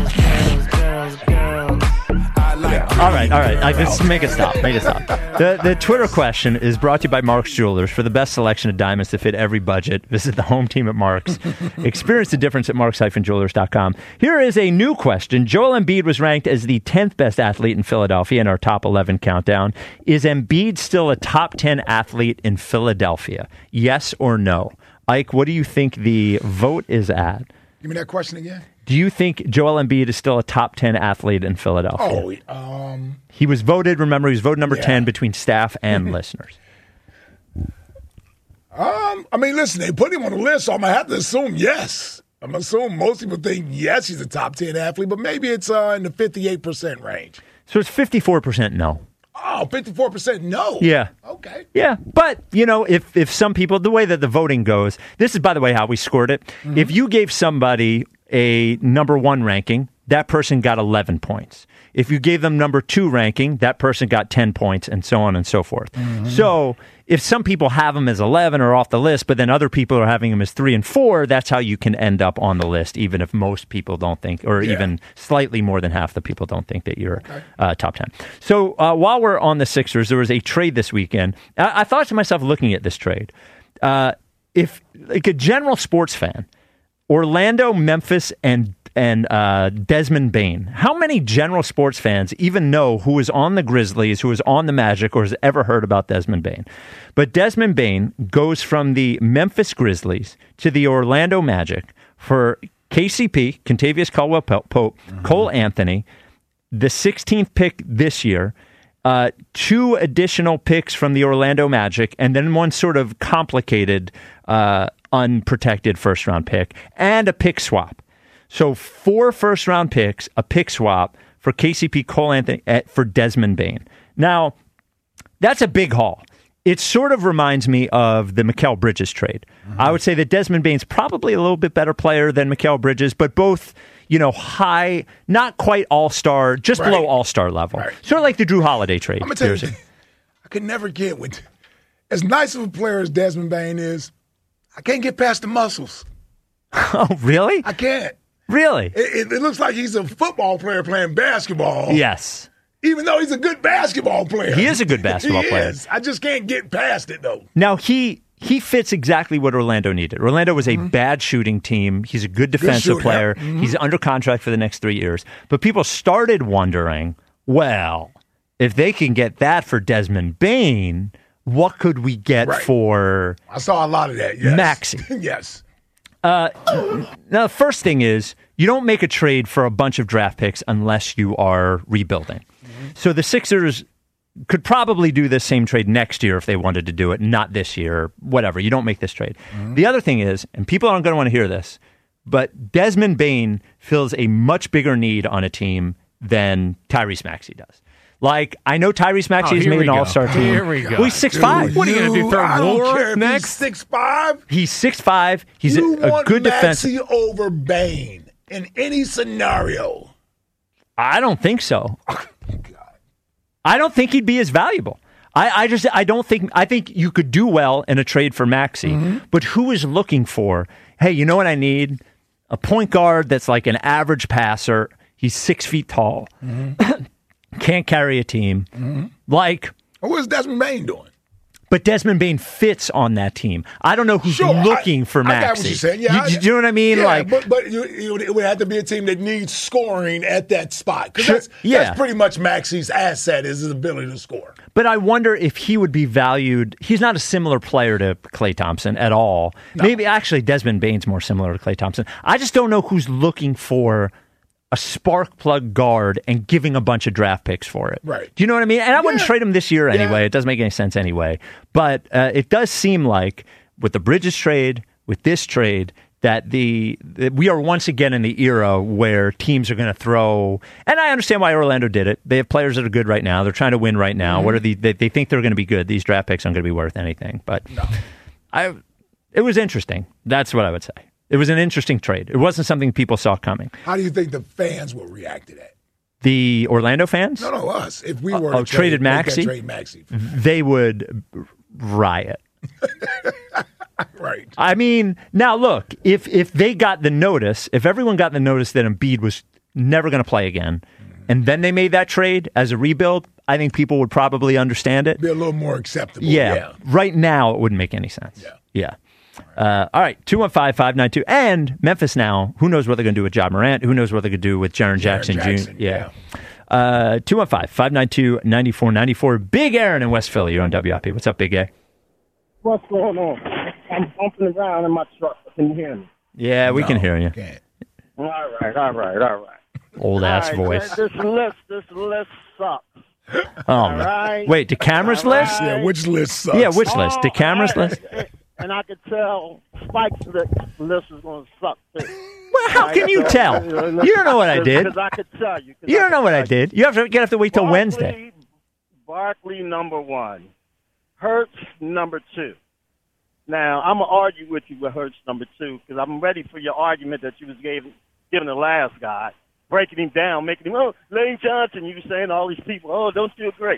I like All right, all right. I, let's make it stop. Make it stop. The the Twitter question is brought to you by Mark's Jewelers. For the best selection of diamonds to fit every budget, visit the home team at Mark's. Experience the difference at marks dash jewelers dot com. Here is a new question. Joel Embiid was ranked as the tenth best athlete in Philadelphia in our top eleven countdown. Is Embiid still a top ten athlete in Philadelphia? Yes or no? Ike, what do you think the vote is at? Give me that question again. Do you think Joel Embiid is still a top ten athlete in Philadelphia? Oh, um, He was voted, remember, he was voted number Yeah. ten between staff and listeners. um, I mean, listen, they put him on the list, so I'm gonna have to assume yes. I'm gonna assume most people think yes, he's a top ten athlete, but maybe it's uh, in the fifty-eight percent range. So it's fifty-four percent no. Oh, fifty-four percent no. Yeah. Okay. Yeah, but, you know, if, if some people, the way that the voting goes, this is, by the way, how we scored it. Mm-hmm. If you gave somebody a number one ranking, that person got eleven points. If you gave them number two ranking, that person got ten points, and so on and so forth. Mm-hmm. So if some people have them as eleven or off the list, but then other people are having them as three and four, that's how you can end up on the list, even if most people don't think, or Yeah. even slightly more than half the people don't think that you're uh, top ten. So uh, while we're on the Sixers, there was a trade this weekend. I, I thought to myself, looking at this trade, uh, if like a general sports fan, Orlando, Memphis, and and uh, Desmond Bain. How many general sports fans even know who is on the Grizzlies, who is on the Magic, or has ever heard about Desmond Bain? But Desmond Bain goes from the Memphis Grizzlies to the Orlando Magic for K C P, Kentavious Caldwell-Pope, mm-hmm. Cole Anthony, the sixteenth pick this year, uh, two additional picks from the Orlando Magic, and then one sort of complicated, uh, unprotected first-round pick, and a pick swap. So four first-round picks, a pick swap for K C P, Cole Anthony, for Desmond Bain. Now, that's a big haul. It sort of reminds me of the Mikal Bridges trade. Mm-hmm. I would say that Desmond Bain's probably a little bit better player than Mikal Bridges, but both, you know, high, not quite all-star, just Right. below all-star level. Right. Sort of like the Drew Holiday trade. I'm gonna tell you, Seriously. I could never get with as nice of a player as Desmond Bain is. I can't get past the muscles. Oh, really? I can't. Really? It, it, it looks like he's a football player playing basketball. Yes. Even though he's a good basketball player. He is a good basketball he player. Is. I just can't get past it, though. Now, he he fits exactly what Orlando needed. Orlando was a mm-hmm. bad shooting team. He's a good defensive shooter, player. yeah. Mm-hmm. He's under contract for the next three years. But people started wondering, well, if they can get that for Desmond Bain, what could we get Right. for I saw a lot of that, yes. Maxey? Yes. Uh, now, the first thing is, you don't make a trade for a bunch of draft picks unless you are rebuilding. Mm-hmm. So the Sixers could probably do this same trade next year if they wanted to do it, not this year, whatever. You don't make this trade. Mm-hmm. The other thing is, and people aren't going to want to hear this, but Desmond Bain fills a much bigger need on a team than Tyrese Maxey does. Like, I know Tyrese Maxey Oh, has here made we an go. all-star team. Here we go. Well, he's six five. What are you going to do, throw I don't war care if next? he's six five. He's six five. He's you a, a want good Maxey defensive. over Bain in any scenario. I don't think so. I don't think he'd be as valuable. I, I just I don't think I think you could do well in a trade for Maxey, mm-hmm. but who is looking for, hey, you know what I need? A point guard that's like an average passer. He's six feet tall. Mm-hmm. can't carry a team. Mm-hmm. Like, what's Desmond Bain doing? But Desmond Bain fits on that team. I don't know who's Sure, looking I, for Maxey. I got what you're saying. Yeah, you, I, you, you know what I mean? Yeah, like, but, but you, you, it would have to be a team that needs scoring at that spot. Because Sure, that's, yeah. that's pretty much Maxey's asset is his ability to score. But I wonder if he would be valued. He's not a similar player to Klay Thompson at all. No. Maybe actually Desmond Bain's more similar to Klay Thompson. I just don't know who's looking for a spark plug guard and giving a bunch of draft picks for it. Right. Do you know what I mean? And I wouldn't Yeah. trade him this year anyway. Yeah. It doesn't make any sense anyway. But uh, it does seem like with the Bridges trade, with this trade, that the that we are once again in the era where teams are going to throw. And I understand why Orlando did it. They have players that are good right now. They're trying to win right now. Mm-hmm. What are the? They, they think they're going to be good. These draft picks aren't going to be worth anything. But no. I, it was interesting. That's what I would say. It was an interesting trade. It wasn't something people saw coming. How do you think the fans will react to that? The Orlando fans? No, no, us. If we were oh, to traded trade, make that Maxey, trade Maxey, they would riot. right. I mean, now look, if if they got the notice, if everyone got the notice that Embiid was never going to play again, and then they made that trade as a rebuild, I think people would probably understand it. Be a little more acceptable. Yeah. Yeah. Right now, it wouldn't make any sense. Yeah. Yeah. Uh, all right, two one five, five nine two. And Memphis now, who knows what they're going to do with Ja Morant? Who knows what they're going to do with Jaren Jackson, Jackson, Junior Yeah. Uh, two one five, five nine two, nine four nine four. Big Aaron in West Philly. You're on W I P. What's up, Big A? What's going on? I'm bumping around in my truck. Can you hear me? Yeah, we No, can hear you. Can't. All right, all right, all right. Old ass All right, voice. This list, this list sucks. Oh, All man. right. Wait, the cameras All list? right. Yeah, which list sucks? Yeah, which list? The Oh, cameras all list? right. And I could tell Spike's li- list is going to suck, too. Well, how can you tell? You don't know what I did. Because I could tell you. 'cause You I don't know could what I tell you. did. You have to, you have to wait till Barkley- Wednesday. Barkley, number one. Hurts, number two. Now, I'm going to argue with you with Hurts, number two, because I'm ready for your argument that you was giving, giving the last guy, breaking him down, making him, oh, Lane Johnson, you were saying all these people, oh, don't you agree?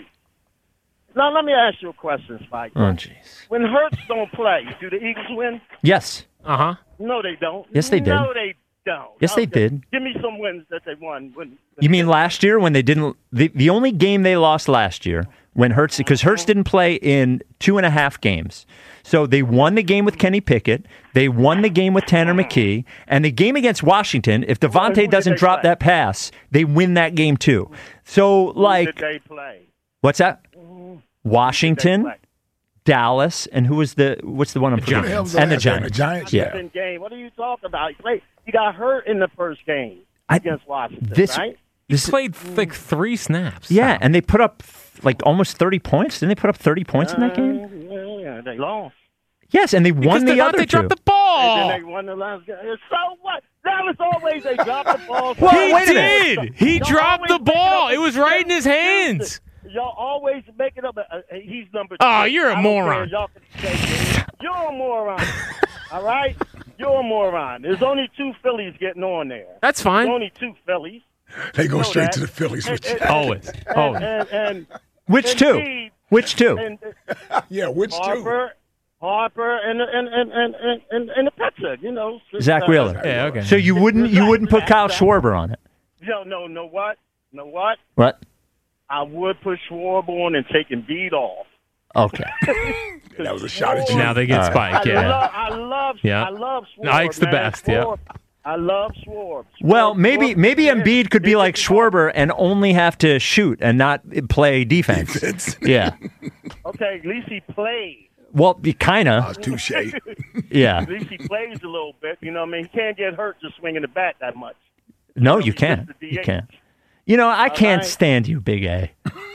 Now, let me ask you a question, Spike. Oh, jeez. When Hurts don't play, do the Eagles win? Yes. Uh huh. No, they don't. Yes, they did. No, they don't. Yes, they Okay. did. Give me some wins that they won. When, You mean last year when they didn't? The, the only game they lost last year when Hurts, because Hurts didn't play in two and a half games. So they won the game with Kenny Pickett, they won the game with Tanner McKee, and the game against Washington, if Who Devontae did doesn't they drop play? that pass, they win that game too. So, Who like, did they play? what's that? Who Washington, did they play? Dallas, and who was the, what's the one I'm forgetting? Giants. And the Last game, the Giants. Giants, Yeah. Second game. What are you talking about? He played. He got hurt in the first game I- against Washington, This, right? this, Played like three snaps. yeah, and they put up like almost thirty points. Didn't they put up thirty points in that game? Uh, yeah, yeah, they lost. Yes, and they won the other they two. dropped the ball. And then they won the last game. So what? That was always they dropped the ball. Well, he wait a minute. did. He Y'all dropped the always make it ball. up It was right in his hands. Y'all always make it up. Uh, he's number two. Oh, you're a I don't moron. care. Y'all can say it. You're a moron. All right? You're a moron. There's only two Phillies getting on there. That's fine. There's only two Phillies. They go know straight that. to the Phillies. And- With you. and- Always. and- Always. And, and, Which and two? Embiid Which two? And, Yeah, which two? Harper, Harper, and and and and and, and, and the pitcher, you know, Zach uh, Wheeler. Yeah, okay. So you wouldn't you wouldn't put Kyle Schwarber on it? No, no, know what? Know what? What? I would put Schwarber on and take Embiid off. Okay. That was a shot at you. Now they get All right. Spike. I Yeah. love, I love, Yeah. I love Schwarber. Ike's the man. best, yeah. Schwarber. I love Schwarber. Well, Schwarber- maybe maybe yeah. Embiid could be like Schwarber and only have to shoot and not play defense. Defense. Yeah. Okay, at least he played. Well, kind Oh, of. touche. Yeah. At least he plays a little bit. You know what I mean? He can't get hurt just swinging the bat that much. No, he's you just can't. the D You H. can't. You know, I can't right. stand you, Big A.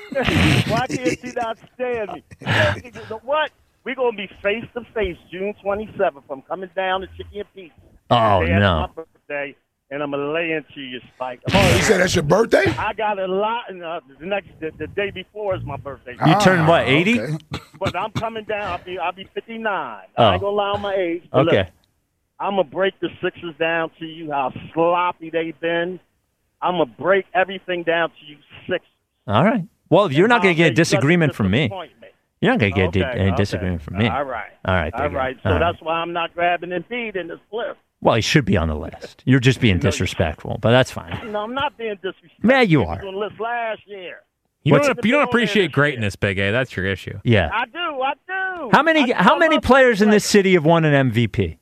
Why can't you not stand me? You know what? We're going to be face to face June twenty-seventh. I'm coming down to Chicken and Pizza. Oh, Day after no. my birthday, and I'm going to lay into you, Spike. Oh, you said that's your birthday? I got a lot. And, uh, the next, the, the day before is my birthday. You turned what, eighty? Okay. But I'm coming down. I'll be, I'll be fifty-nine. Oh. I ain't going to lie on my age. But Okay. look, I'm going to break the Sixers down to you, how sloppy they've been. I'm going to break everything down to you, Sixers. All right. Well, you're not going to get a How they disagreement just from me. disappoint me. You're not going to get Okay, di- any okay. disagreement from me. All right. All right. All Big A. right. So All that's why I'm not grabbing Embiid in this flip. Well, he should be on the list. You're just being disrespectful, but that's fine. No, I'm not being disrespectful. Yeah, you He was are. on the list last year. You What's- don't, you don't appreciate greatness, Big A. That's your issue. Yeah. I do. I do. How many I, how I many love players in play. this city have won an M V P?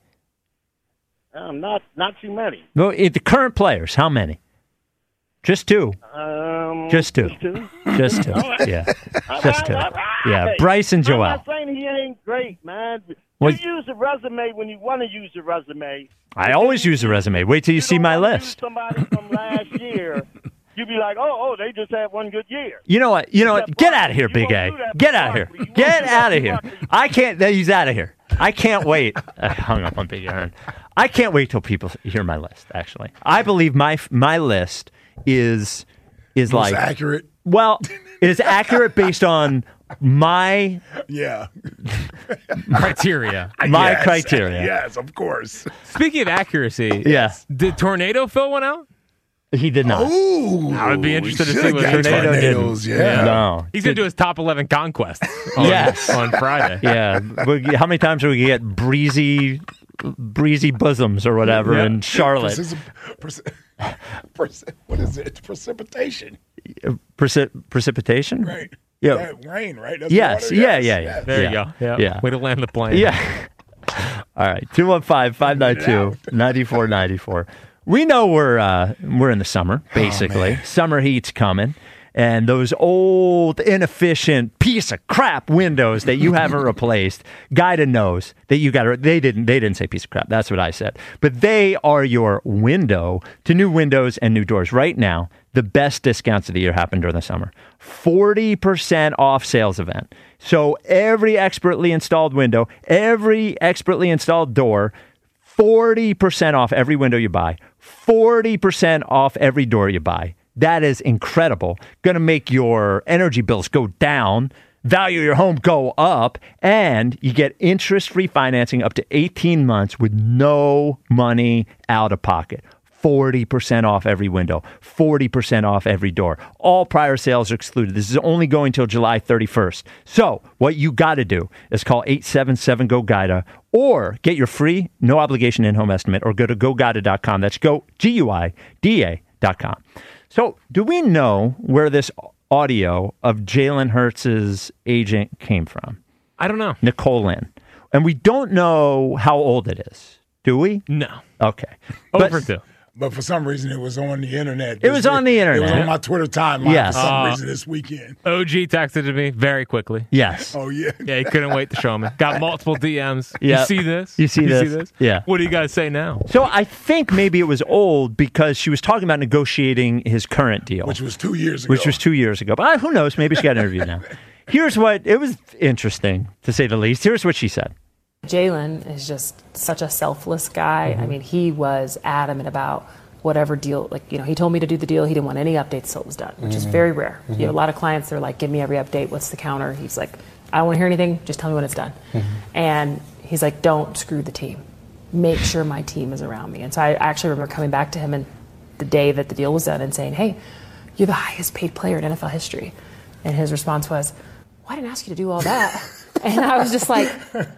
Um, not not too many. No, it- the current players, how many? Just two. Um, Just two. Just two. Just two. All right. Yeah. All Just right, two. all right. Yeah. Bryce and I'm Joel. not saying he ain't great, man. Well- you use a resume when you want to use a resume. I always use a resume. Wait till you, see my list. Somebody from last year, you'd be like, oh, oh, they just had one good year. You know what? You know what? Get out of here, Big A. Get out of here. Get out of here. I can't. He's out of here. I can't wait. I hung up on Big Aaron. I can't wait till people hear my list. Actually, I believe my my list is is Most like accurate. Well, it is accurate based on my Yeah. criteria. my Yes, criteria. Yes, of course. Speaking of accuracy, Yeah. did Tornado fill one out? He did not. Ooh. I would be interested to we see should've what got Tornado tornadoes, didn't. Yeah. No. He's going to do his top eleven conquests on, Yes. on Friday. Yeah. We- How many times do we get breezy, breezy bosoms or whatever Yeah. in Charlotte? Precis- preci- preci- what is it? Precipitation. Preci- precipitation? Right. Yeah. Yeah, rain, right? That's Yes. water, Yeah, yes, yeah, yeah. yes. There Yeah. you go. Yeah. Yeah. Way to land the plane. Yeah. All right. two one five, five nine two, nine four nine four. We know we're uh, we're in the summer, basically. Summer heat's coming. And those old, inefficient piece of crap windows that you haven't replaced, Guida knows that you got to. They didn't. They didn't say piece of crap. That's what I said. But they are your window to new windows and new doors. Right now, the best discounts of the year happen during the summer. Forty percent off sales event. So every expertly installed window, every expertly installed door, forty percent off every window you buy, forty percent off every door you buy. That is incredible. Going to make your energy bills go down, value of your home go up, and you get interest-free financing up to eighteen months with no money out of pocket. forty percent off every window, forty percent off every door. All prior sales are excluded. This is only going till July thirty-first. So what you got to do is call eight seven seven, G O, GUIDA or get your free, no obligation in-home estimate or go to go guida dot com. That's go, G U I D A dot com. So do we know where this audio of Jalen Hurts' agent came from? I don't know. Nicole Lynn. And we don't know how old it is. Do we? No. Okay. Over But- two. But for some reason, it was on the internet. It this was on week. the It was internet. on my Twitter timeline Yes. for some Uh, reason this weekend. O G texted to me very quickly. Yes. Oh, yeah. Yeah, he couldn't wait to show me. Got multiple D Ms. Yeah. You see this? You see this? Yeah. What do you guys say now? So I think maybe it was old because she was talking about negotiating his current deal. Which was two years ago. Which was two years ago. But uh, who knows? Maybe she got an interview now. Here's what, it was interesting, to say the least. Here's what she said. Jalen is just such a selfless guy. Mm-hmm. I mean, he was adamant about whatever deal, like, you know, he told me to do the deal. He didn't want any updates till it was done, which is Mm-hmm. Mhm. very rare. Mhm. You know, a lot of clients, they're like, give me every update. What's the counter? He's like, I don't want to hear anything. Just tell me when it's done. And he's like, don't screw the team. Make sure my team is around me. And so I actually remember coming back to him and the day that the deal was done and saying, hey, you're the highest paid player in N F L history. And his response was, well, I didn't ask you to do all that. And I was just like,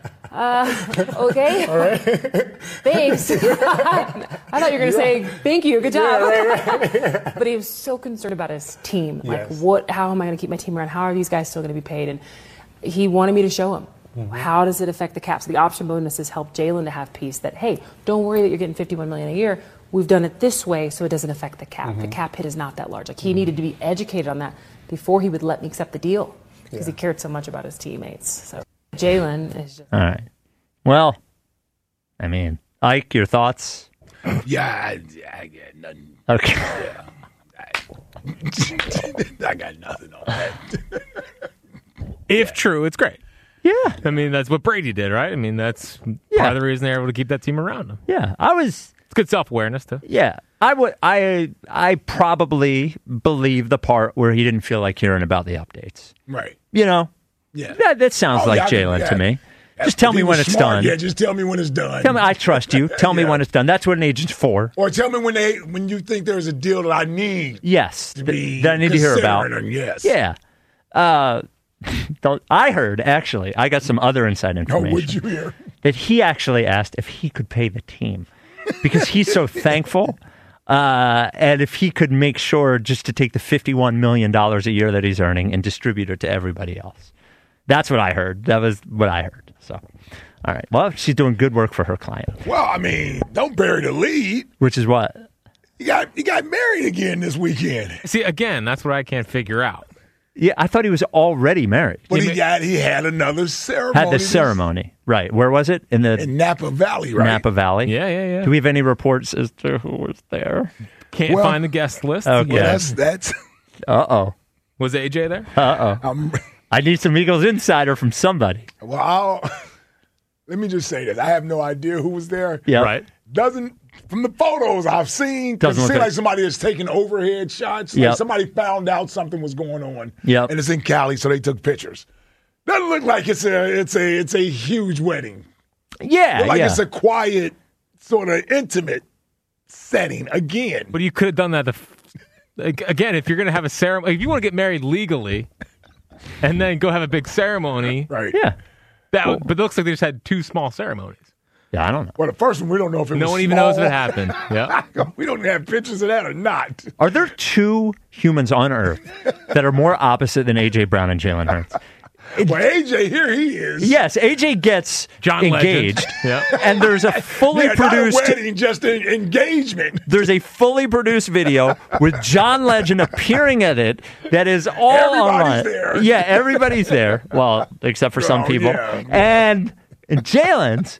uh, okay. All right. Thanks. I thought you were going to say, thank you, good job. Yeah, right, right. But he was so concerned about his team. Like, Yes. what? How am I going to keep my team around? How are these guys still going to be paid? And he wanted me to show him. Mhm. How does it affect the cap? So the option bonuses help Jalen to have peace that, hey, don't worry that you're getting fifty-one million dollars a year. We've done it this way so it doesn't affect the cap. The Mhm. cap hit is not that large. Like, he needed to be educated on that before he would let me accept the deal because he cared so much about his teammates. So Jalen is just... All right. Well, I mean, Ike, your thoughts? Yeah, I, I got nothing. Okay. Yeah. I, I got nothing on that. If true, it's great. Yeah. I mean, that's what Brady did, right? I mean, that's part of the reason they're able to keep that team around them. Yeah. I was... It's good self-awareness, too. Yeah, I would. I I probably believe the part where he didn't feel like hearing about the updates. Right. You know. Yeah. That that sounds Oh, like yeah, I can- Jalen yeah. to me. Yeah, Just tell he me was when it's smart. done. Yeah, just tell me when it's done. Tell me I trust you. Tell me Yeah. when it's done. That's what an agent's for. Or tell me when they when you think there's a deal that I need. Yes, to th- be that I need to hear about. considering, Yes. Yeah. Uh, don't- I heard actually. I got some other inside Oh, information. would you hear? That he actually asked if he could pay the team because he's so thankful. Uh, and if he could make sure just to take the fifty-one million dollars a year that he's earning and distribute it to everybody else. That's what I heard. That was what I heard. So, all right. Well, she's doing good work for her client. Well, I mean, don't bury the lead. Which is what? You got, you got married again this weekend. See, again, that's what I can't figure out. Yeah, I thought he was already married. But he, got, he had another ceremony. Had the ceremony. Right. Where was it? In the In Napa Valley, right? Napa Valley. Yeah, yeah, yeah. Do we have any reports as to who was there? Can't Well- find the guest list. Okay. Well, that's, that's Uh-oh. Was A J there? Uh-oh. um, I need some Eagles insider from somebody. well, I'll, let me just say this. I have no idea who was there. Yeah. Right. Doesn't, from the photos I've seen, Doesn't it look seems like- like somebody is taking overhead shots. Like Yep. somebody found out something was going on. Yep. And it's in Cali, so they took pictures. Doesn't look like it's a it's a it's a huge wedding. Yeah, Look like yeah. it's a quiet, sort of intimate setting again. But you could have done that. The, f- like, again, if you're going to have a ceremony, if you want to get married legally and then go have a big ceremony, Right. Yeah. that would- but it looks like they just had two small ceremonies. Yeah, I don't know. Well, the first one, we don't know if it No was one even small. knows if it happened. Yeah. We don't have pictures of that or not. Are there two humans on Earth that are more opposite than A J. Brown and Jalen Hurts? Well, A J, here he is. Yes, A J gets John engaged, Legend. Yeah. and there's a fully Yeah, produced not a wedding, just an engagement. there's a fully produced video with John Legend appearing at it that is all Everybody's online. there. Yeah, everybody's there. Well, except for some Oh, people. yeah. And, and Jalen's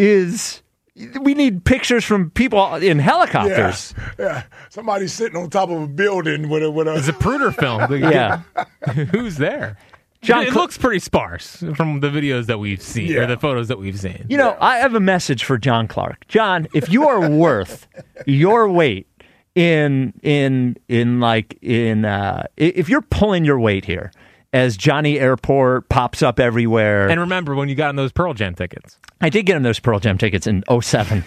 is we need pictures from people in helicopters. Yeah, yeah. Somebody's sitting on top of a building with a with a. It's a Zapruder film. Yeah. Who's there? John it Cl- looks pretty sparse from the videos that we've seen, Yeah. or the photos that we've seen. You know, I have a message for John Clark. John, if you are worth your weight in in in like in uh if you're pulling your weight here as Johnny Airport pops up everywhere. And remember when you got in those Pearl Jam tickets. I did get him those Pearl Jam tickets in oh seven,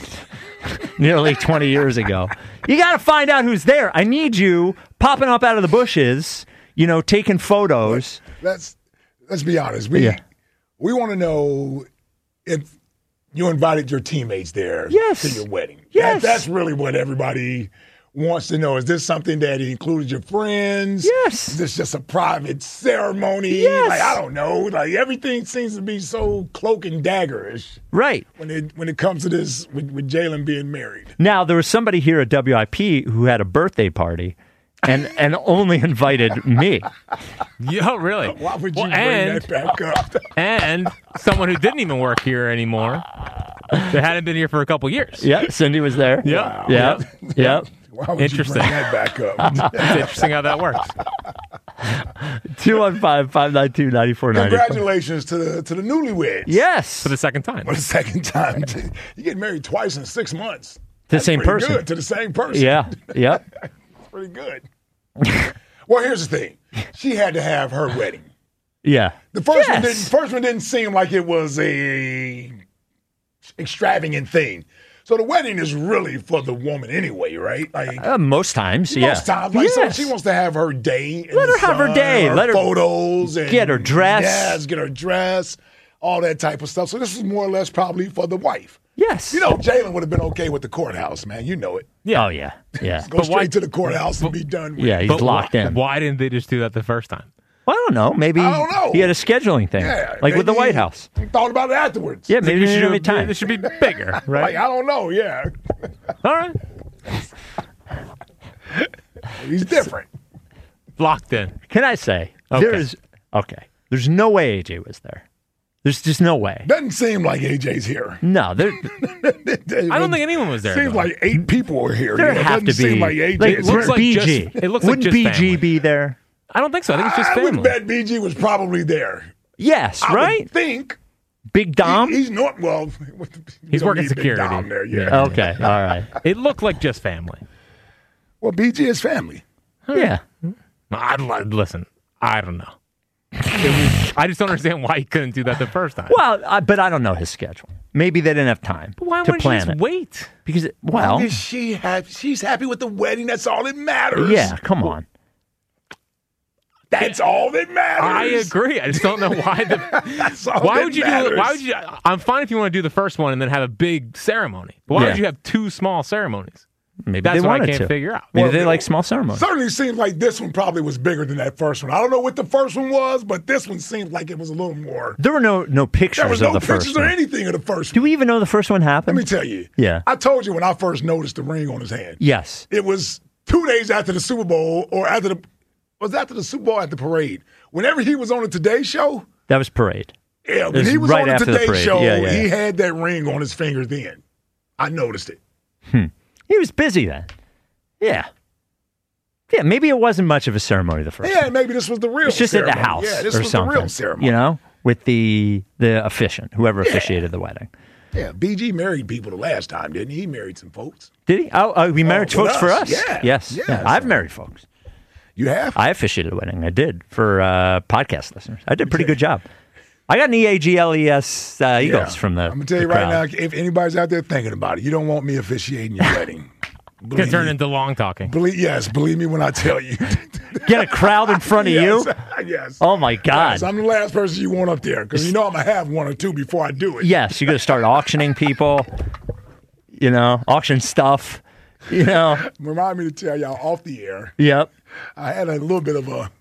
nearly twenty years ago. You got to find out who's there. I need you popping up out of the bushes, you know, taking photos. Let's let's be honest. We Yeah. we want to know if you invited your teammates there Yes. to your wedding. Yes. That, that's really what everybody wants to know. Is this something that included your friends? Yes. Is this just a private ceremony? Yes. Like, I don't know. Like, everything seems to be so cloak and daggerish Right. when it when it comes to this with, with Jalen being married. Now, there was somebody here at W I P who had a birthday party and, and only invited me. Yeah, really? Why would you Well, bring and, that back up? and someone who didn't even work here anymore, that hadn't been here for a couple years. Yeah, Cindy was there. Yeah. Yeah. Yeah. Why would Interesting. you bring that back up? It's interesting how that works. two one five, five nine two, nine four nine four. Congratulations to the to the newlyweds. Yes. For the second time. For the second time. You get married twice in six months. To the That's same pretty person. Good. To the same person. Yeah. Yep. It's pretty good. Well, here's the thing. She had to have her wedding. Yeah. The first one Yes. didn't first one didn't seem like it was a extravagant thing. So the wedding is really for the woman anyway, right? Like Uh, most times, yeah. most times, like Yes. so she wants to have her day. in Let the her have her sun, day. Her Let her photos and get her dress. Yes, get her dress, all that type of stuff. So this is more or less probably for the wife. Yes. You know, Jalen would have been okay with the courthouse, man. You know it. Yeah. Oh, yeah. Yeah. Go straight to the courthouse and be done with Yeah, it. he's But locked why, in. Why didn't they just do that the first time? Well, I don't know. Maybe I don't know. he had a scheduling thing, Yeah, like with the maybe White House. he Thought about it afterwards. Yeah, maybe It they didn't have any should, time. it should be bigger, right? Like, I don't know, yeah. All right. He's different. Locked in. Can I say Okay. there's okay? There's no way A J was there. There's just no way. Doesn't seem like A J's here. No, there I don't think anyone was there. Seems though. like eight people were here. there Yeah, have to doesn't be. seem like A J like, is it looks here. like B G. just- it looks like Wouldn't just B G family. be there? I don't think so. I think it's just I family. would bet B G was probably there. Yes, I right. would think. Big Dom. He- he's not, well, He's don't working need Big security. Dom there, yeah. Okay, all right. It looked like just family. Well, B G is family. Yeah. I'd li- listen. I don't know. It was, I just don't understand why he couldn't do that the first time. Well, I, but I don't know his schedule. Maybe they didn't have time But why to wouldn't you plan just it. wait? Because As well, long as she have, she's happy with the wedding. That's all that matters. yeah. Come on. That's all that matters. I agree. I just don't know why the. That's all Why that would you matters. do? Why would you? I'm fine if you want to do the first one and then have a big ceremony. But why Yeah. would you have two small ceremonies? Maybe That's they what I wanted can't to. figure out. Maybe Well, they like small ceremonies. Certainly seems like this one probably was bigger than that first one. I don't know what the first one was, but this one seemed like it was a little more. There were no no pictures There was of no the first pictures or one. anything of the first Do one. we even know the first one happened? Let me tell you. Yeah. I told you when I first noticed the ring on his hand. Yes. It was two days after the Super Bowl, or after the was after the Super Bowl at the parade. Whenever he was on the Today Show. That was parade. Yeah, It when he was right on the after Today the parade. Show, Yeah, yeah. he had that ring on his finger then. I noticed it. Hmm. He was busy then. Yeah. Yeah, maybe it wasn't much of a ceremony the first Yeah, one. maybe this was the real It's just ceremony. at the house Yeah, this or was something. the real ceremony. You know, with the the officiant, whoever Yeah. officiated the wedding. Yeah, B G married people the last time, didn't he? He married some folks. Did he? Oh, oh he married Oh, with folks for us. us? Yeah. Yes. Yeah, Yeah, so- I've married folks. You have? I officiated a wedding. I did for uh, podcast listeners. I did a pretty good job. I got an E A G L E S uh, Eagles Yeah. from the I'm gonna tell you the right crowd. now, if anybody's out there thinking about it, you don't want me officiating your wedding. Could turn into long talking. Believe, yes, believe me when I tell you. Get a crowd in front of yes, you? Yes. Oh, my God. Yes, I'm the last person you want up there because you know I'm going to have one or two before I do it. Yes, you're going to start auctioning people, you know, auction stuff, you know. Remind me to tell y'all off the air. Yep. I had a little bit of a,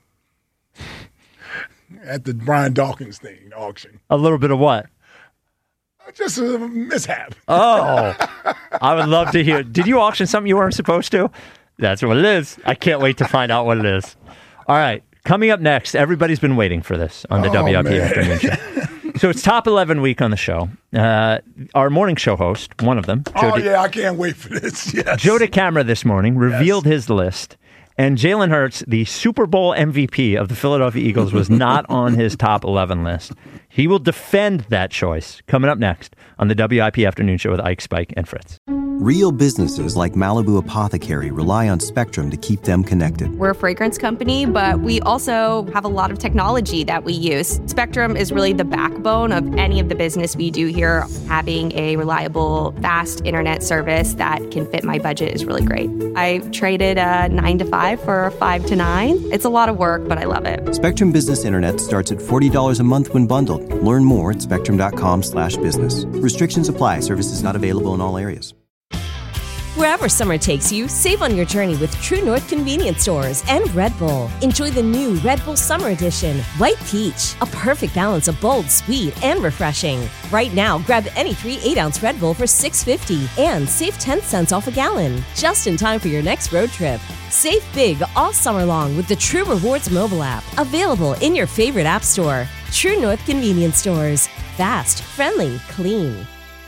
at the Brian Dawkins thing, auction. A little bit of what? Just a mishap. Oh, I would love to hear. Did you auction something you weren't supposed to? That's what it is. I can't wait to find out what it is. All right. Coming up next, everybody's been waiting for this on the Oh, W I P man. Afternoon Show. So it's top eleven week on the show. Uh, our morning show host, one of them, Joe, Oh, De- yeah, I can't wait for this. Yes. Joe DeCamara this morning revealed his list. And Jalen Hurts, the Super Bowl M V P of the Philadelphia Eagles, was not on his top eleven list. He will defend that choice. Coming up next on the W I P Afternoon Show with Ike, Spike, and Fritz. Real businesses like Malibu Apothecary rely on Spectrum to keep them connected. We're a fragrance company, but we also have a lot of technology that we use. Spectrum is really the backbone of any of the business we do here. Having a reliable, fast internet service that can fit my budget is really great. I traded a nine to five for a five to nine. It's a lot of work, but I love it. Spectrum Business Internet starts at forty dollars a month when bundled. Learn more at spectrum.com slash business. Restrictions apply. Services not available in all areas. Wherever summer takes you, save on your journey with True North Convenience Stores and Red Bull. Enjoy the new Red Bull Summer Edition, White Peach, a perfect balance of bold, sweet, and refreshing. Right now, grab any three eight-ounce Red Bull for six fifty and save ten cents off a gallon, just in time for your next road trip. Save big all summer long with the True Rewards mobile app, available in your favorite app store. True North Convenience Stores. Fast, friendly, clean.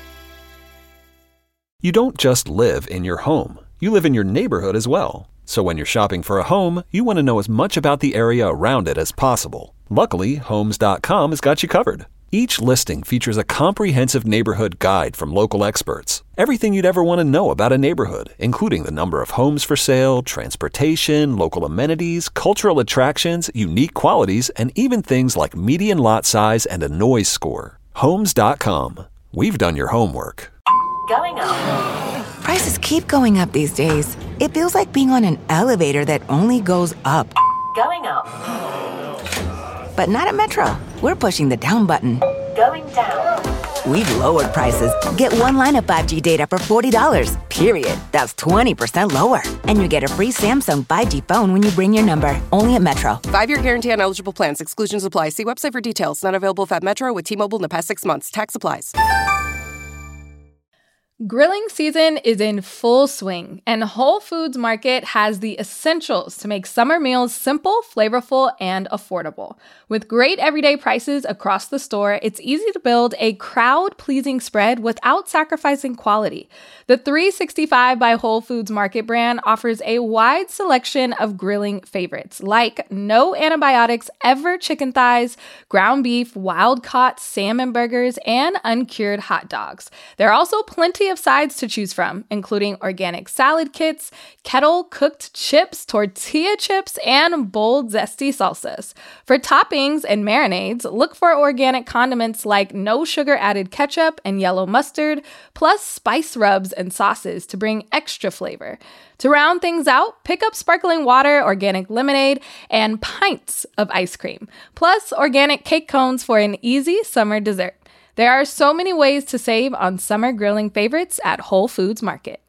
You don't just live in your home. You live in your neighborhood as well. So when you're shopping for a home, you want to know as much about the area around it as possible. Luckily, Homes dot com has got you covered. Each listing features a comprehensive neighborhood guide from local experts. Everything you'd ever want to know about a neighborhood, including the number of homes for sale, transportation, local amenities, cultural attractions, unique qualities, and even things like median lot size and a noise score. Homes dot com. We've done your homework. Going up. Prices keep going up these days. It feels like being on an elevator that only goes up. Going up. But not at Metro. We're pushing the down button. Going down. We've lowered prices. Get one line of five G data for forty dollars, period. That's twenty percent lower. And you get a free Samsung five G phone when you bring your number. Only at Metro. Five-year guarantee on eligible plans. Exclusions apply. See website for details. Not available at Metro with T-Mobile in the past six months. Tax applies. Grilling season is in full swing, and Whole Foods Market has the essentials to make summer meals simple, flavorful, and affordable. With great everyday prices across the store, it's easy to build a crowd-pleasing spread without sacrificing quality. The three sixty-five by Whole Foods Market brand offers a wide selection of grilling favorites, like no antibiotics ever chicken thighs, ground beef, wild-caught salmon burgers, and uncured hot dogs. There are also plenty of sides to choose from, including organic salad kits, kettle-cooked chips, tortilla chips, and bold, zesty salsas. For toppings and marinades, look for organic condiments like no sugar-added ketchup and yellow mustard, plus spice rubs and sauces to bring extra flavor. To round things out, pick up sparkling water, organic lemonade, and pints of ice cream, plus organic cake cones for an easy summer dessert. There are so many ways to save on summer grilling favorites at Whole Foods Market.